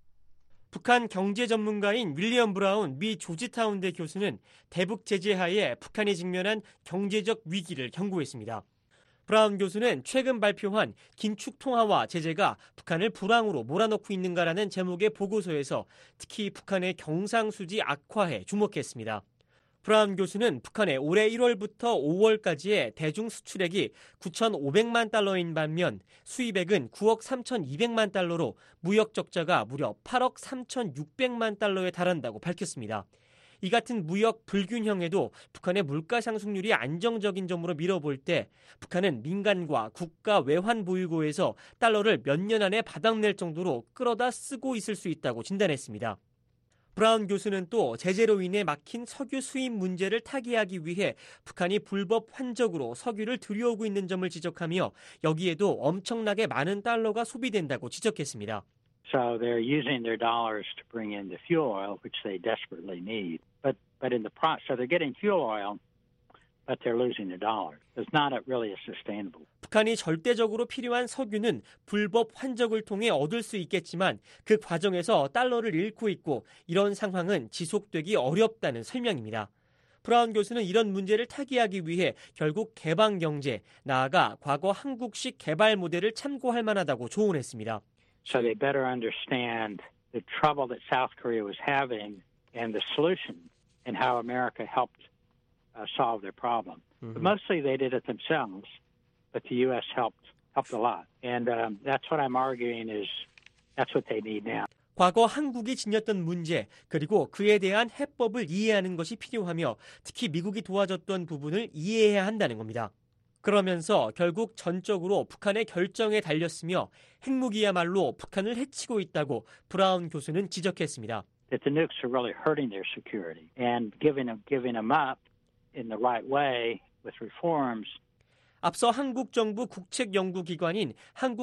북한 경제 전문가인 윌리엄 브라운 미 조지타운대 교수는 대북 제재 하에 북한이 직면한 경제적 위기를 경고했습니다. 브라운 교수는 최근 발표한 긴축 통화와 제재가 북한을 불황으로 몰아넣고 있는가라는 제목의 보고서에서 특히 북한의 경상수지 악화에 주목했습니다. 브라운 교수는 북한의 올해 1월부터 5월까지의 대중 수출액이 9,500만 달러인 반면 수입액은 9억 3,200만 달러로 무역 적자가 무려 8억 3,600만 달러에 달한다고 밝혔습니다. 이 같은 무역 불균형에도 북한의 물가 상승률이 안정적인 점으로 밀어볼 때 북한은 민간과 국가 외환 보유고에서 달러를 몇 년 안에 바닥낼 정도로 끌어다 쓰고 있을 수 있다고 진단했습니다. 브라운 교수는 또 제재로 인해 막힌 석유 수입 문제를 타개하기 위해 북한이 불법 환적으로 석유를 들여오고 있는 점을 지적하며 여기에도 엄청나게 많은 달러가 소비된다고 지적했습니다. So they're using their dollars to bring in the fuel oil, which they desperately need. But in the process, so they're getting fuel oil, but they're losing their dollar. It's not really sustainable. 북한이 절대적으로 필요한 석유는 불법 환적을 통해 얻을 수 있겠지만 그 과정에서 달러를 잃고 있고 이런 상황은 지속되기 어렵다는 설명입니다. 브라운 교수는 이런 문제를 타개하기 위해 결국 개방 경제, 나아가 과거 한국식 개발 모델을 참고할 만하다고 조언했습니다. So they better understand the trouble that South Korea was having and the solution and how America helped solve their problem. But mostly they did it themselves, but the U.S. helped a lot. And that's what I'm arguing is that's what they need now. 과거 한국이 지녔던 문제 그리고 그에 대한 해법을 이해하는 것이 필요하며 특히 미국이 도와줬던 부분을 이해해야 한다는 겁니다. 그러면서 결국 전적으로 북한의 결정에 달렸으며 핵무기야말로 북한을 해치고 있다고 브라운 교수는 지적했습니다. That the nukes are really hurting their security and giving them up in the right way with reforms. 앞서 한국 정부 국책연구기관인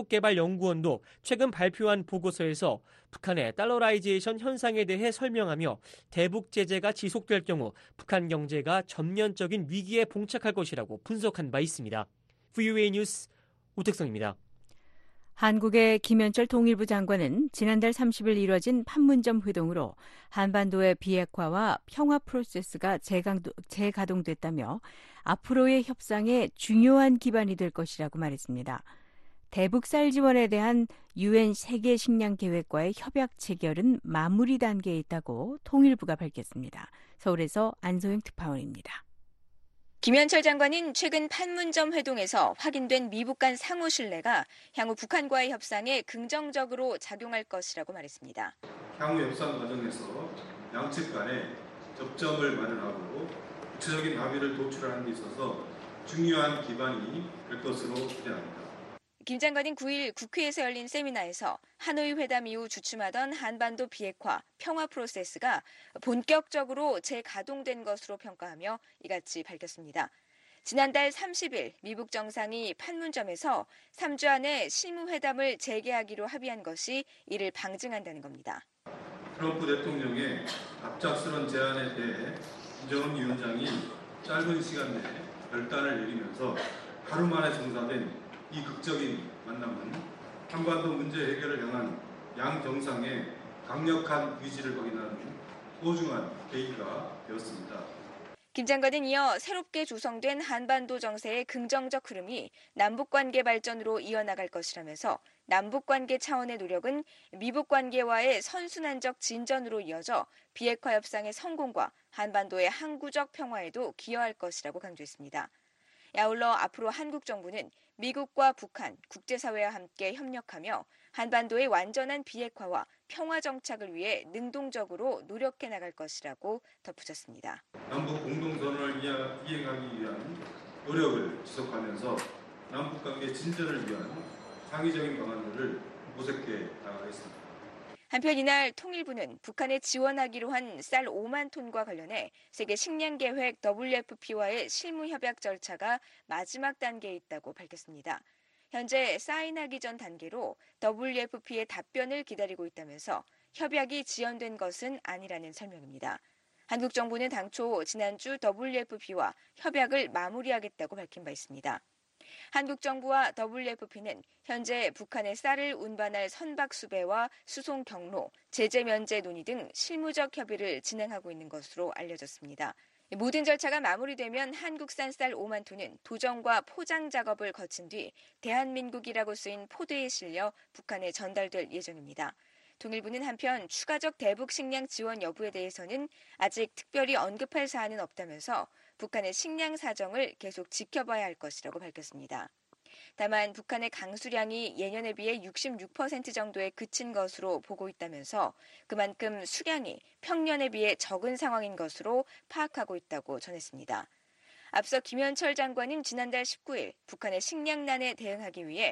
한국개발연구원도 최근 발표한 보고서에서 북한의 달러라이제이션 현상에 대해 설명하며 대북 제재가 지속될 경우 북한 경제가 전면적인 위기에 봉착할 것이라고 분석한 바 있습니다. VOA 뉴스 오택성입니다. 한국의 김현철 통일부 장관은 지난달 30일 이뤄진 판문점 회동으로 한반도의 비핵화와 평화 프로세스가 재가동됐다며 앞으로의 협상에 중요한 기반이 될 것이라고 말했습니다. 대북 쌀 지원에 대한 UN 세계 식량 계획과의 협약 체결은 마무리 단계에 있다고 통일부가 밝혔습니다. 서울에서 안소영 특파원입니다. 김현철 장관은 최근 판문점 회동에서 확인된 미북 간 상호 신뢰가 향후 북한과의 협상에 긍정적으로 작용할 것이라고 말했습니다. 향후 협상 과정에서 양측 간에 접점을 마련하고 구체적인 합의를 도출하는 데 있어서 중요한 기반이 될 것으로 기대합니다. 김 장관은 9일 국회에서 열린 세미나에서 하노이 회담 이후 주춤하던 한반도 비핵화, 평화 프로세스가 본격적으로 재가동된 것으로 평가하며 이같이 밝혔습니다. 지난달 30일 미북 정상이 판문점에서 3주 안에 실무회담을 재개하기로 합의한 것이 이를 방증한다는 겁니다. 트럼프 대통령의 갑작스런 제안에 대해 김정은 위원장이 짧은 시간 내에 결단을 내리면서 하루 만에 성사된 이 극적인 만남은 한반도 문제 해결을 향한 양 정상의 강력한 의지를 확인하는 소중한 계기가 되었습니다. 김 장관은 이어 새롭게 조성된 한반도 정세의 긍정적 흐름이 남북관계 발전으로 이어나갈 것이라면서 남북관계 차원의 노력은 미북관계와의 선순환적 진전으로 이어져 비핵화 협상의 성공과 한반도의 항구적 평화에도 기여할 것이라고 강조했습니다. 아울러 앞으로 한국 정부는 미국과 북한, 국제사회와 함께 협력하며 한반도의 완전한 비핵화와 평화 정착을 위해 능동적으로 노력해 나갈 것이라고 덧붙였습니다. 남북 공동선언을 이행하기 위한 노력을 지속하면서 남북관계 진전을 위한 창의적인 방안들을 모색해 나가겠습니다. 한편 이날 통일부는 북한에 지원하기로 한 쌀 5만 톤과 관련해 세계 식량계획 WFP와의 실무협약 절차가 마지막 단계에 있다고 밝혔습니다. 현재 사인하기 전 단계로 WFP의 답변을 기다리고 있다면서 협약이 지연된 것은 아니라는 설명입니다. 한국 정부는 당초 지난주 WFP와 협약을 마무리하겠다고 밝힌 바 있습니다. 한국 정부와 WFP는 현재 북한의 쌀을 운반할 선박 수배와 수송 경로, 제재 면제 논의 등 실무적 협의를 진행하고 있는 것으로 알려졌습니다. 모든 절차가 마무리되면 한국산 쌀 5만 톤은 도정과 포장 작업을 거친 뒤 대한민국이라고 쓰인 포대에 실려 북한에 전달될 예정입니다. 통일부는 한편 추가적 대북 식량 지원 여부에 대해서는 아직 특별히 언급할 사안은 없다면서 북한의 식량 사정을 계속 지켜봐야 할 것이라고 밝혔습니다. 다만 북한의 강수량이 예년에 비해 66% 정도에 그친 것으로 보고 있다면서 그만큼 수량이 평년에 비해 적은 상황인 것으로 파악하고 있다고 전했습니다. 앞서 김현철 장관은 지난달 19일 북한의 식량난에 대응하기 위해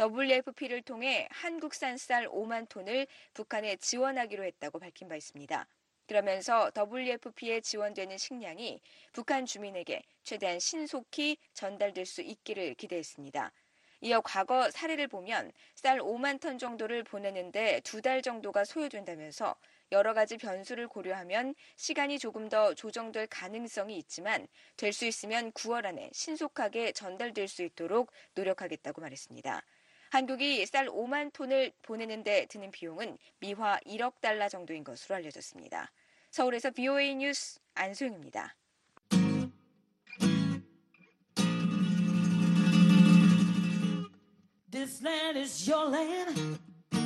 WFP를 통해 한국산 쌀 5만 톤을 북한에 지원하기로 했다고 밝힌 바 있습니다. 그러면서 WFP에 지원되는 식량이 북한 주민에게 최대한 신속히 전달될 수 있기를 기대했습니다. 이어 과거 사례를 보면 쌀 5만 톤 정도를 보내는데 2달 정도가 소요된다면서 여러 가지 변수를 고려하면 시간이 조금 더 조정될 가능성이 있지만 될 수 있으면 9월 안에 신속하게 전달될 수 있도록 노력하겠다고 말했습니다. 한국이 쌀 5만 톤을 보내는 데 드는 비용은 미화 1억 달러 정도인 것으로 알려졌습니다. 서울에서 BOA 뉴스 안소영입니다. This land is your land.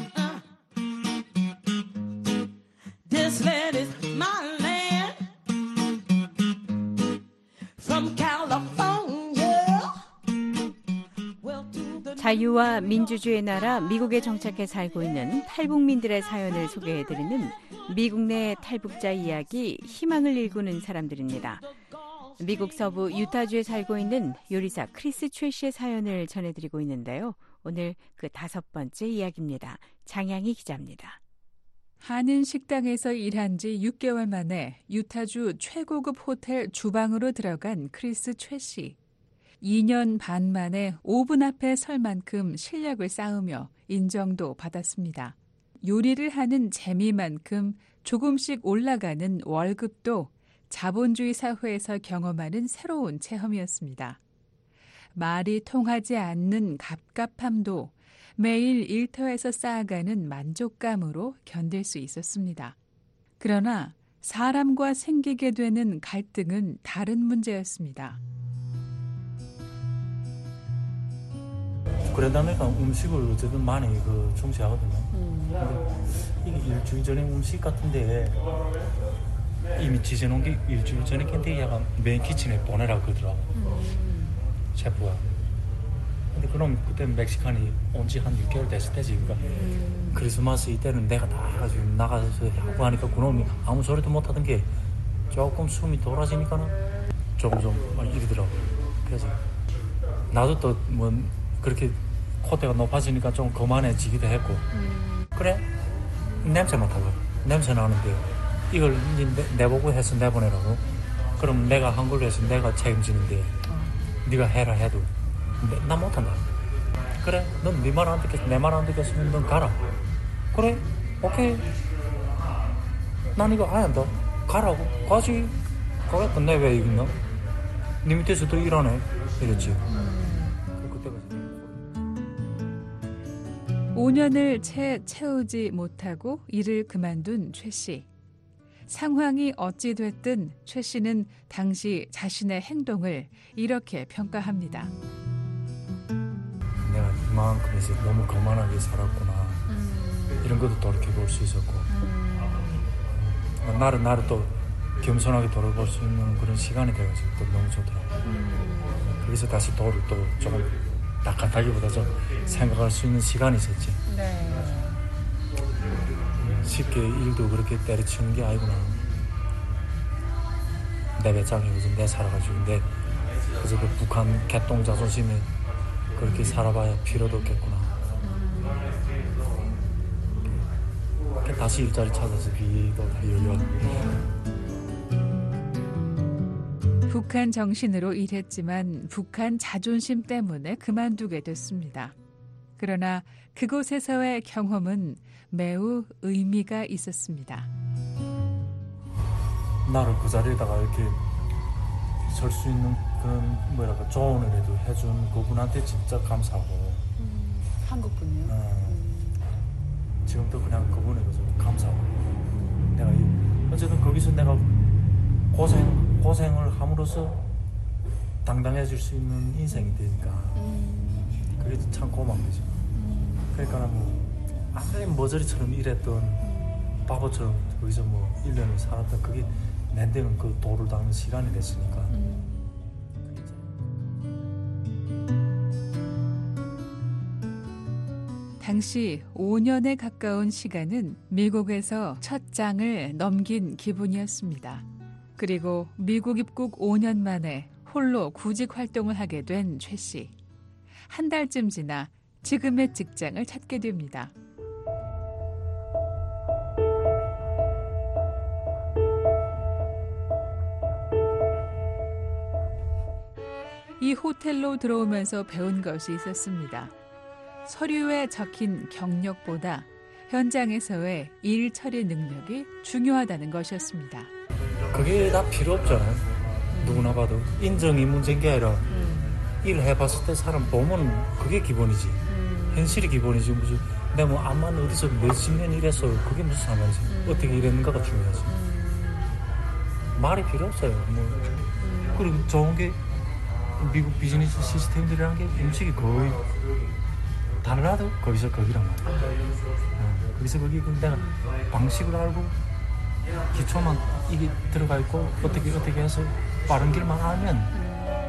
This land is my land. From California. 자유와 민주주의의 나라 미국에 정착해 살고 있는 탈북민들의 사연을 소개해드리는 미국 내 탈북자 이야기, 희망을 일구는 사람들입니다. 미국 서부 유타주에 살고 있는 요리사 크리스 최 씨의 사연을 전해드리고 있는데요. 오늘 그 5번째 이야기입니다. 장양희 기자입니다. 한인 식당에서 일한 지 6개월 만에 유타주 최고급 호텔 주방으로 들어간 크리스 최 씨. 2년 반 만에 오븐 앞에 설 만큼 실력을 쌓으며 인정도 받았습니다. 요리를 하는 재미만큼 조금씩 올라가는 월급도 자본주의 사회에서 경험하는 새로운 체험이었습니다. 말이 통하지 않는 갑갑함도 매일 일터에서 쌓아가는 만족감으로 견딜 수 있었습니다. 그러나 사람과 생기게 되는 갈등은 다른 문제였습니다. 그러다 보니까 음식을 어쨌든 많이 중시하거든요. 근데 이게 일주일 전에 음식 같은데 이미 지져놓은 게 일주일 전에 캔디기가 메인 키친에 보내라고 그러더라고. 셰프가. 근데 그럼 그때 멕시칸이 온 지 한 6개월 됐을 때지. 그러니까 크리스마스 이때는 내가 다 해가지고 나가서 하고 하니까 그놈이 아무 소리도 못하던 게 조금 숨이 돌아지니까는 조금 이러더라고. 그래서 나도 또 뭐 그렇게 콧대가 높아지니까 좀 그만해지기도 했고. 그래? 냄새 맡아봐. 냄새 나는데 이걸 내보고 해서 내보내라고? 그럼 내가 한 걸로 해서 내가 책임지는데 네가 해라 해도 나 못한다. 그래? 넌 네 말 안 듣겠어. 내 말 안 듣겠으면 넌 가라. 그래? 오케이. 난 이거 안 한다. 가라고. 가지. 가겠다. 내 왜 이겼나? 네 밑에서도 일하네. 이랬지. 5년을 채 채우지 못하고 일을 그만둔 최 씨. 상황이 어찌 됐든 최 씨는 당시 자신의 행동을 이렇게 평가합니다. 내가 이만큼에서 너무 거만하게 살았구나. 이런 것도 돌이켜볼 수 있었고 나를 또 겸손하게 돌아볼 수 있는 그런 시간이 돼가지고 또 너무 좋더라고. 그래서 다시 돌을 또 조금 낚아다기보다 좀 생각할 수 있는 시간이 있었지. 네. 쉽게 일도 그렇게 때려치는 게 아니구나. 내 배짱이 요즘 내 살아가지고 그래서 그 북한 개똥 자존심에 그렇게 살아봐야 필요도 없겠구나. 다시 일자리 찾아서 비도 다 열려. 북한 정신으로 일했지만 북한 자존심 때문에 그만두게 됐습니다. 그러나 그곳에서의 경험은 매우 의미가 있었습니다. 나를 그 자리에다가 이렇게 설 수 있는 그런 조언을 해도 해준 그분한테 진짜 감사하고. 한국분이요? 지금도 그냥 그분에게 좀 감사하고. 내가 어쨌든 거기서 내가 고생을 함으로써 당당해질 수 있는 인생이 되니까 그게 참 고마운 거죠. 그러니까 뭐 아무리 머저리처럼 일했던 바보처럼 거기서 뭐 1년을 살았던 그게 내 데는 그 도를 닦는 시간이 됐으니까. 당시 5년에 가까운 시간은 미국에서 첫 장을 넘긴 기분이었습니다. 그리고 미국 입국 5년 만에 홀로 구직 활동을 하게 된 최 씨. 한 달쯤 지나 지금의 직장을 찾게 됩니다. 이 호텔로 들어오면서 배운 것이 있었습니다. 서류에 적힌 경력보다 현장에서의 일 처리 능력이 중요하다는 것이었습니다. 그게 다 필요 없잖아요. 누구나 봐도 인정이 문제인 게 아니라 일 해봤을 때 사람 보면 그게 기본이지. 현실이 기본이지. 무슨 내가 뭐 암만 어디서 몇십 년 일해서 그게 무슨 상관이지. 어떻게 일했는가가 중요하지. 말이 필요 없어요. 뭐. 그리고 좋은 게 미국 비즈니스 시스템들이라는 게 음식이 거의 달라도 거기서 거기란 말이야. 거기서 거기 내가 방식을 알고 기초만 이게 들어가 있고 어떻게 해서 빠른 길만 알면.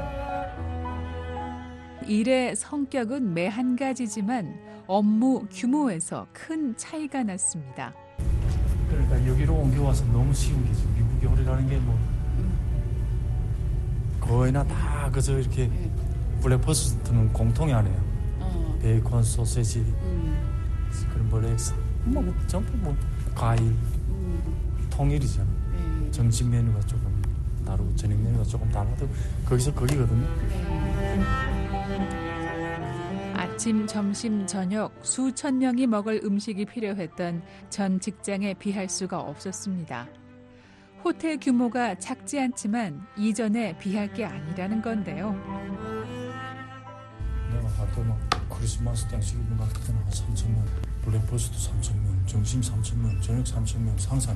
일의 성격은 매 한 가지지만 업무 규모에서 큰 차이가 났습니다. 그러니까 여기로 옮겨와서 너무 쉬운 게지. 미국 요리라는 게 뭐 거의나 다 그저 이렇게 블랙퍼스트는 공통이 아니에요. 베이컨, 소세지, 스크램블 에그스, 뭐 전부 뭐 과일, 통일이잖아. 점심 메뉴가 조금 다르고 저녁 메뉴가 조금 달라도 거기서 거기거든요. 아침, 점심, 저녁 수천 명이 먹을 음식이 필요했던 전 직장에 비할 수가 없었습니다. 호텔 규모가 작지 않지만 이전에 비할 게 아니라는 건데요. 내가 봤더니 막 크리스마스 땡스기빙 같은 때는 한 3,000명, 블랙버스트 3,000명, 점심 3,000명, 저녁 3,000명 상상해.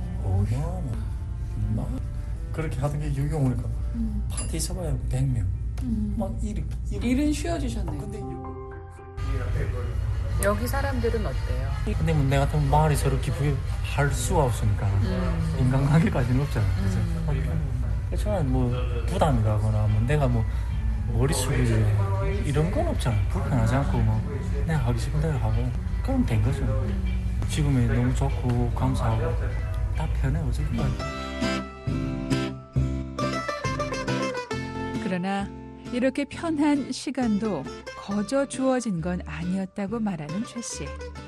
막 그렇게 하던 게 여기 오니까 파티 있어봐야 100명. 막 일은 쉬어주셨네요. 근데 여기 사람들은 어때요? 근데 뭐 내 같은 말이 서로 기쁘게 할 수가 없으니까 인간관계까지는 없잖아. 그래서 저는 뭐 부담이 가거나 뭐 내가 뭐 머리 숙이고 이런 건 없잖아. 불편하지 않고 뭐 내가 하기 싶은 대로 하고 그럼 된 거죠. 지금이 너무 좋고 감사하고 다 편해 어쨌든. 그러나 이렇게 편한 시간도 거저 주어진 건 아니었다고 말하는 최 씨.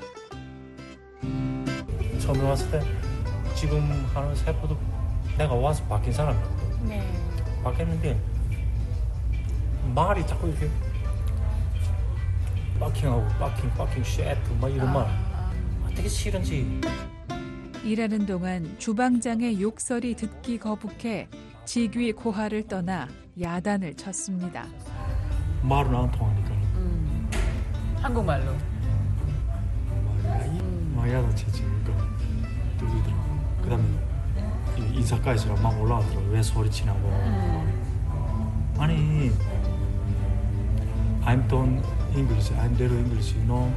처음에 왔을 때 지금 하는 세포도 내가 와서 바뀐 사람이거든. 네. 바뀌었는데 말이 자꾸 이렇게 빠킹하고 빠킹 쉐프 막 이런 말 되게 싫은지. 일하는 동안 주방장의 욕설이 듣기 거북해 직위 고하를 떠나 야단을 쳤습니다. 말은 안 통하니까. 한국말로. 막 야단치지. 들리더라고. 그다음에 이 작가에서 막 올라가더라고. 왜 소리치냐고. 아니 I'm done English, I'm little English, you know.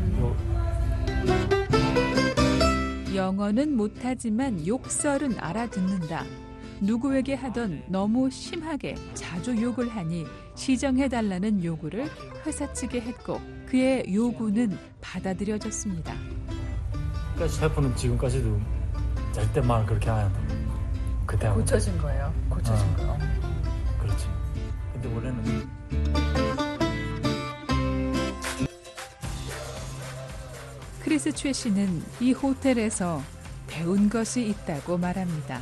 영어는 못하지만 욕설은 알아듣는다. 누구에게 하던 너무 심하게 자주 욕을 하니 시정해달라는 요구를 회사측에 했고 그의 요구는 받아들여졌습니다. 그러니까 셰프는 지금까지도 절대 말 그렇게 안 한다. 그때 고쳐진 거예요. 고쳐진 거. 그렇지. 근데 원래는 크리스 최 씨는 이 호텔에서 배운 것이 있다고 말합니다.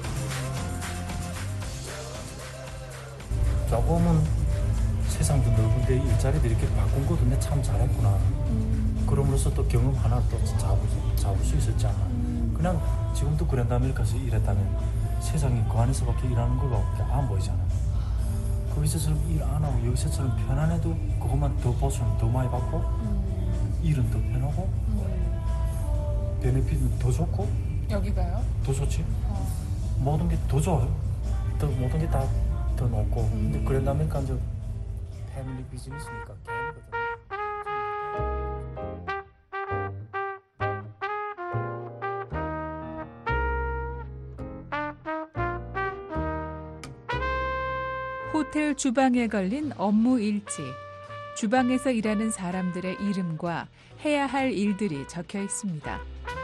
조금은 세상도 넓은데 일자리도 이렇게 바꾼 것도 내 참 잘했구나. 그럼으로써 또 경험 하나 또 잡을 수 있었잖아. 그냥 지금도 그랜드 아메리카에서 일했다면 세상에 그 안에서밖에 일하는 걸로밖에 안 보이잖아. 거기서처럼 일 안 하고 여기서처럼 편안해도 그것만 더 보수는 더 많이 받고 일은 더 편하고 베네핏은 더 좋고. 여기가요? 더 좋지. 모든 게 더 좋아요. 더 모든 게 다 더 높고. 근데 그랜드 아메리카는 저 패밀리 비즈니스니까 개인거든. 호텔 주방에 걸린 업무 일지. 주방에서 일하는 사람들의 이름과 해야 할 일들이 적혀 있습니다.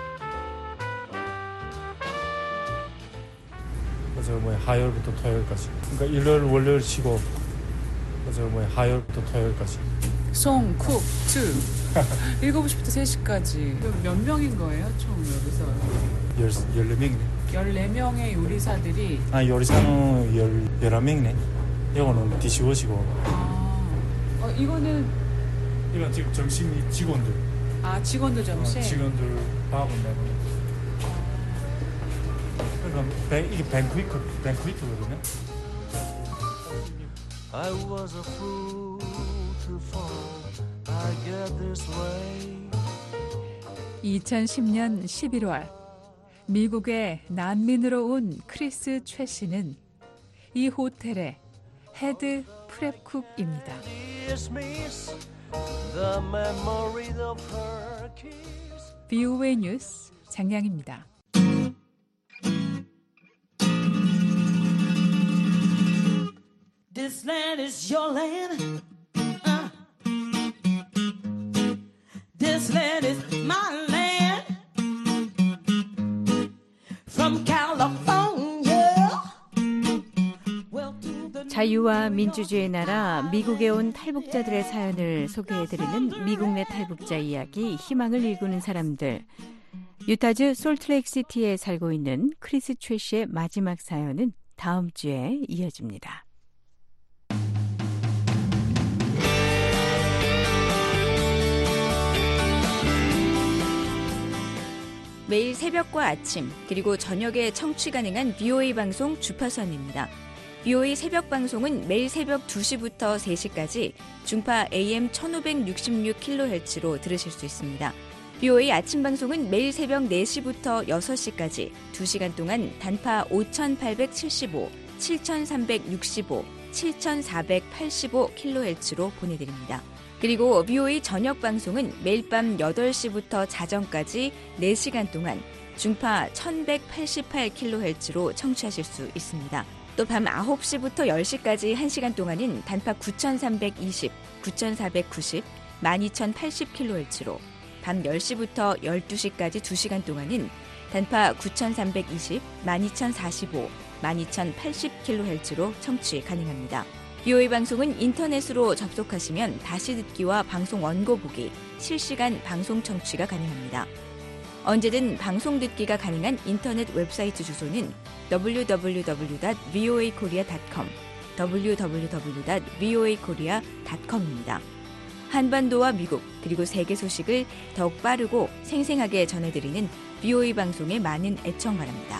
그래서 화요일부터 토요일까지. 그러니까 일요일 월요일 쉬고. 그래서 화요일부터 토요일까지. 송, 쿡, 투. 7시부터 3시까지. 그럼 몇 명인 거예요, 총 여기서? 14명이네. 14명의 요리사들이. 요리사는 11명이네. 이거는 디시워시고. 이거는 지금 점심이 직원들. 직원들 점심? 직원들 밥은 내고. 그러니까 이게 뱅크위트거든요. I was a fool to fall. I get this way. 2010년 11월 미국에 난민으로 온 크리스 최 씨는 이 호텔의 헤드 프랩쿡입니다. VOA 뉴스 장량입니다. This land is your land. This land is my land. From California. 자유와 민주주의의 나라 미국에 온 탈북자들의 사연을 소개해드리는 미국 내 탈북자 이야기 희망을 일구는 사람들. 유타주 솔트레이크시티에 살고 있는 크리스 최 씨의 마지막 사연은 다음 주에 이어집니다. 매일 새벽과 아침 그리고 저녁에 청취 가능한 VOA 방송 주파수입니다. VOA 새벽 방송은 매일 새벽 2시부터 3시까지 중파 AM 1566kHz로 들으실 수 있습니다. VOA 아침 방송은 매일 새벽 4시부터 6시까지 2시간 동안 단파 5875, 7365, 7485kHz로 보내드립니다. 그리고 VOA 저녁 방송은 매일 밤 8시부터 자정까지 4시간 동안 중파 1188kHz로 청취하실 수 있습니다. 또 밤 9시부터 10시까지 1시간 동안은 단파 9320, 9490, 12080kHz로 밤 10시부터 12시까지 2시간 동안은 단파 9320, 12045, 12080kHz로 청취 가능합니다. VOA 방송은 인터넷으로 접속하시면 다시 듣기와 방송 원고 보기, 실시간 방송 청취가 가능합니다. 언제든 방송 듣기가 가능한 인터넷 웹사이트 주소는 www.voakorea.com, www.voakorea.com입니다. 한반도와 미국 그리고 세계 소식을 더욱 빠르고 생생하게 전해드리는 VOA 방송에 많은 애청 바랍니다.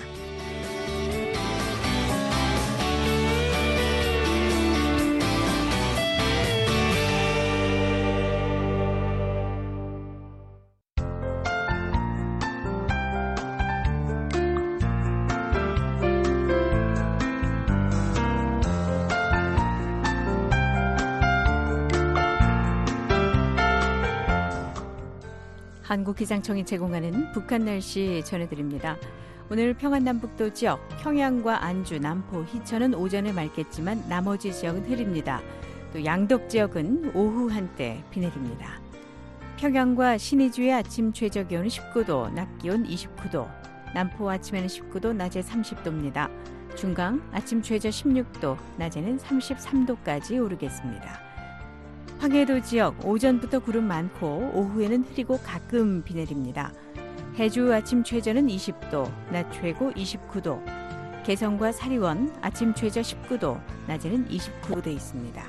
한국기상청이 제공하는 북한 날씨 전해드립니다. 오늘 평안남북도 지역, 평양과 안주, 남포, 희천은 오전에 맑겠지만 나머지 지역은 흐립니다. 또 양덕 지역은 오후 한때 비 내립니다. 평양과 신의주의 아침 최저 기온은 19도, 낮 기온 29도, 남포 아침에는 19도, 낮에 30도입니다. 중강 아침 최저 16도, 낮에는 33도까지 오르겠습니다. 황해도 지역 오전부터 구름 많고 오후에는 흐리고 가끔 비 내립니다. 해주 아침 최저는 20도, 낮 최고 29도. 개성과 사리원 아침 최저 19도, 낮에는 29도 있습니다.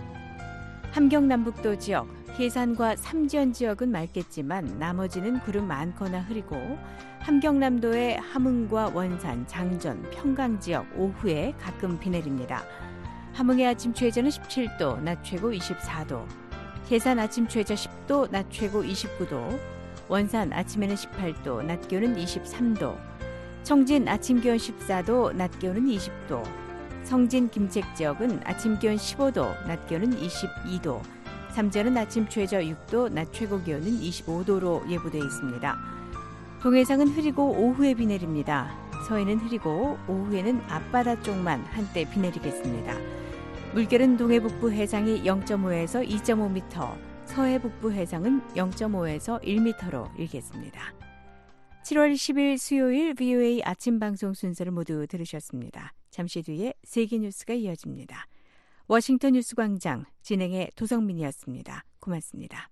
함경남북도 지역, 해산과 삼지연 지역은 맑겠지만 나머지는 구름 많거나 흐리고 함경남도의 함흥과 원산, 장전, 평강 지역 오후에 가끔 비 내립니다. 함흥의 아침 최저는 17도, 낮 최고 24도. 해산 아침 최저 10도, 낮 최고 29도. 원산 아침에는 18도, 낮 기온은 23도. 청진 아침 기온 14도, 낮 기온은 20도. 성진 김책 지역은 아침 기온 15도, 낮 기온은 22도. 삼전은 아침 최저 6도, 낮 최고 기온은 25도로 예보되어 있습니다. 동해상은 흐리고 오후에 비 내립니다. 서해는 흐리고 오후에는 앞바다 쪽만 한때 비 내리겠습니다. 물결은 동해 북부 해상이 0.5에서 2.5m, 서해 북부 해상은 0.5에서 1m로 일겠습니다. 7월 10일 수요일 VOA 아침 방송 순서를 모두 들으셨습니다. 잠시 뒤에 세계 뉴스가 이어집니다. 워싱턴 뉴스광장 진행의 도성민이었습니다. 고맙습니다.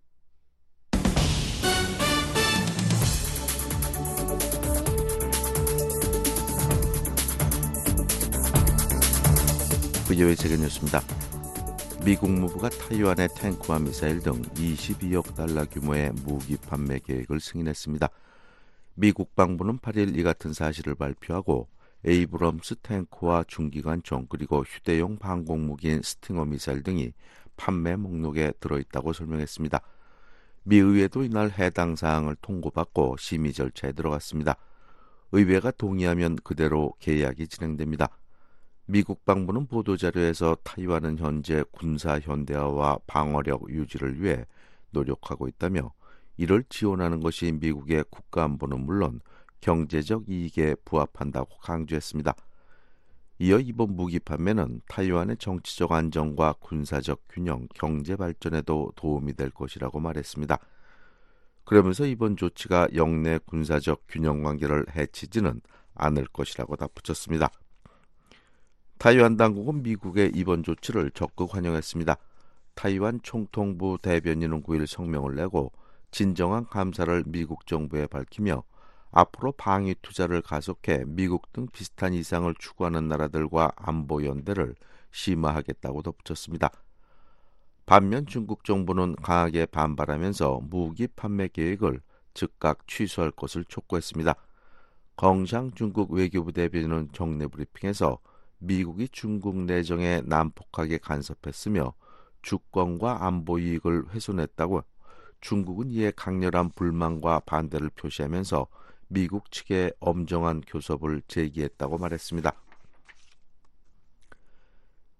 VOA 세계 뉴스입니다. 미국 무부가 타이완의 탱크와 미사일 등 22억 달러 규모의 무기 판매 계획을 승인했습니다. 미국 방부는 8일 이 같은 사실을 발표하고 에이브럼스 탱크와 중기관총 그리고 휴대용 방공무기인 스팅어 미사일 등이 판매 목록에 들어있다고 설명했습니다. 미 의회도 이날 해당 사항을 통보받고 심의 절차에 들어갔습니다. 의회가 동의하면 그대로 계약이 진행됩니다. 미국 방부는 보도자료에서 타이완은 현재 군사 현대화와 방어력 유지를 위해 노력하고 있다며 이를 지원하는 것이 미국의 국가안보는 물론 경제적 이익에 부합한다고 강조했습니다. 이어 이번 무기 판매는 타이완의 정치적 안정과 군사적 균형, 경제 발전에도 도움이 될 것이라고 말했습니다. 그러면서 이번 조치가 영내 군사적 균형 관계를 해치지는 않을 것이라고 덧붙였습니다. 타이완 당국은 미국의 이번 조치를 적극 환영했습니다. 타이완 총통부 대변인은 9일 성명을 내고 진정한 감사를 미국 정부에 밝히며 앞으로 방위 투자를 가속해 미국 등 비슷한 이상을 추구하는 나라들과 안보 연대를 심화하겠다고 덧붙였습니다. 반면 중국 정부는 강하게 반발하면서 무기 판매 계획을 즉각 취소할 것을 촉구했습니다. 껑샹 중국 외교부 대변인은 정례 브리핑에서 미국이 중국 내정에 난폭하게 간섭했으며 주권과 안보 이익을 훼손했다고 중국은 이에 강렬한 불만과 반대를 표시하면서 미국 측에 엄정한 교섭을 제기했다고 말했습니다.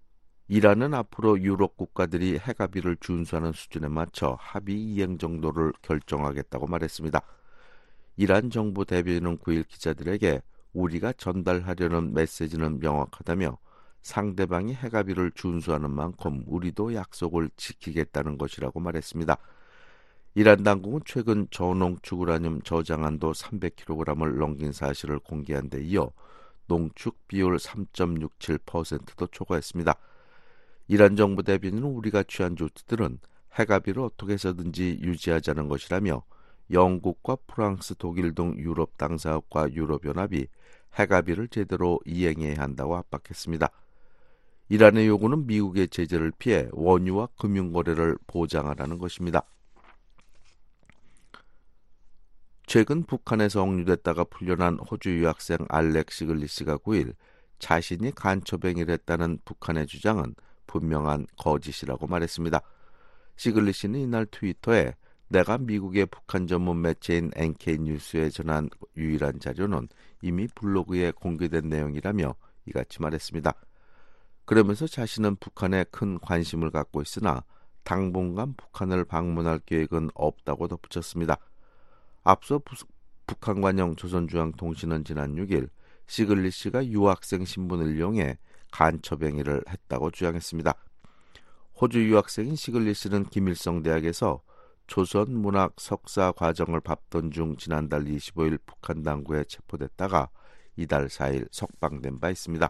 이란은 앞으로 유럽 국가들이 핵합의를 준수하는 수준에 맞춰 합의 이행 정도를 결정하겠다고 말했습니다. 이란 정부 대변인은 9일 기자들에게 우리가 전달하려는 메시지는 명확하다며 상대방이 핵합의를 준수하는 만큼 우리도 약속을 지키겠다는 것이라고 말했습니다. 이란 당국은 최근 저농축 우라늄 저장한도 300kg을 넘긴 사실을 공개한 데 이어 농축 비율 3.67%도 초과했습니다. 이란 정부 대변인은 우리가 취한 조치들은 핵합의를 어떻게 해서든지 유지하자는 것이라며 영국과 프랑스, 독일 등 유럽 당사국과 유럽연합이 핵합의를 제대로 이행해야 한다고 압박했습니다. 이란의 요구는 미국의 제재를 피해 원유와 금융거래를 보장하라는 것입니다. 최근 북한에서 억류됐다가 풀려난 호주 유학생 알렉 시글리시가 9일 자신이 간첩행위를 했다는 북한의 주장은 분명한 거짓이라고 말했습니다. 시글리시는 이날 트위터에 내가 미국의 북한 전문 매체인 NK뉴스에 전한 유일한 자료는 이미 블로그에 공개된 내용이라며 이같이 말했습니다. 그러면서 자신은 북한에 큰 관심을 갖고 있으나 당분간 북한을 방문할 계획은 없다고 덧붙였습니다. 앞서 북한 관영 조선중앙통신은 지난 6일 시글리시가 유학생 신분을 이용해 간첩행위를 했다고 주장했습니다. 호주 유학생인 시글리시는 김일성 대학에서 조선문학 석사 과정을 밟던 중 지난달 25일 북한 당국에 체포됐다가 이달 4일 석방된 바 있습니다.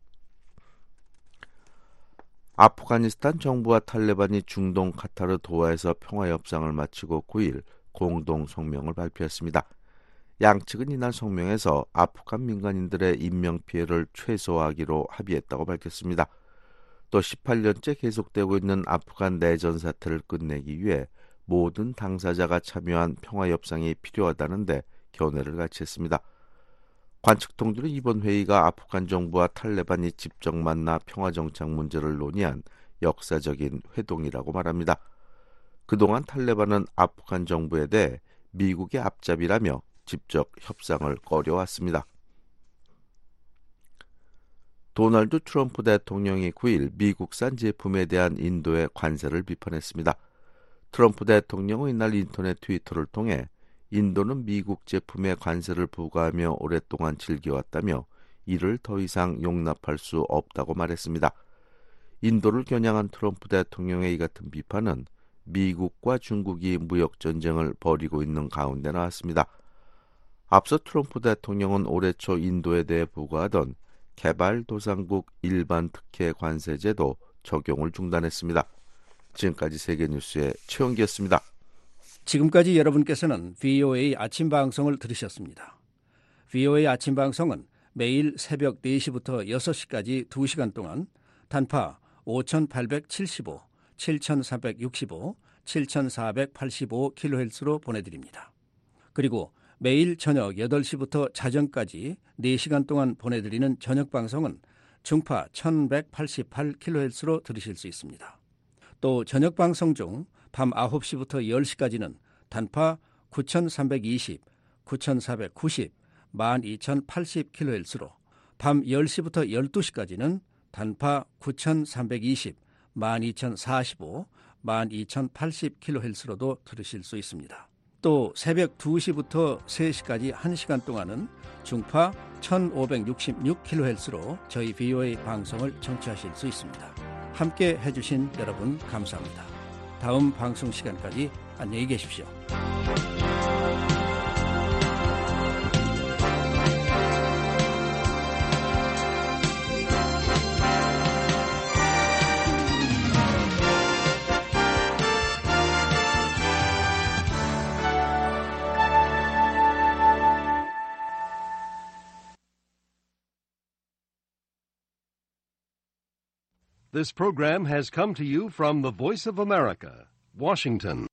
아프가니스탄 정부와 탈레반이 중동 카타르 도하에서 평화협상을 마치고 9일 공동 성명을 발표했습니다. 양측은 이날 성명에서 아프간 민간인들의 인명피해를 최소화하기로 합의했다고 밝혔습니다. 또 18년째 계속되고 있는 아프간 내전 사태를 끝내기 위해 모든 당사자가 참여한 평화협상이 필요하다는데 견해를 같이 했습니다. 관측통들은 이번 회의가 아프간 정부와 탈레반이 직접 만나 평화정착 문제를 논의한 역사적인 회동이라고 말합니다. 그동안 탈레반은 아프간 정부에 대해 미국의 앞잡이라며 직접 협상을 꺼려왔습니다. 도널드 트럼프 대통령이 9일 미국산 제품에 대한 인도의 관세를 비판했습니다. 트럼프 대통령은 이날 인터넷 트위터를 통해 인도는 미국 제품에 관세를 부과하며 오랫동안 즐겨왔다며 이를 더 이상 용납할 수 없다고 말했습니다. 인도를 겨냥한 트럼프 대통령의 이 같은 비판은 미국과 중국이 무역전쟁을 벌이고 있는 가운데 나왔습니다. 앞서 트럼프 대통령은 올해 초 인도에 대해 부과하던 개발도상국 일반 특혜 관세제도 적용을 중단했습니다. 지금까지 세계뉴스의 최영기였습니다. 지금까지 여러분께서는 VOA 아침 방송을 들으셨습니다. VOA 아침 방송은 매일 새벽 4시부터 6시까지 2시간 동안 단파 5875, 7365, 7485kHz로 보내드립니다. 그리고 매일 저녁 8시부터 자정까지 4시간 동안 보내드리는 저녁 방송은 중파 1188kHz로 들으실 수 있습니다. 또 저녁 방송 중 밤 9시부터 10시까지는 단파 9320, 9490, 12080kHz로 밤 10시부터 12시까지는 단파 9320, 12045, 12080kHz로도 들으실 수 있습니다. 또 새벽 2시부터 3시까지 1시간 동안은 중파 1566kHz로 저희 VOA 방송을 청취하실 수 있습니다. 함께 해주신 여러분 감사합니다. 다음 방송 시간까지 안녕히 계십시오. This program has come to you from the Voice of America, Washington.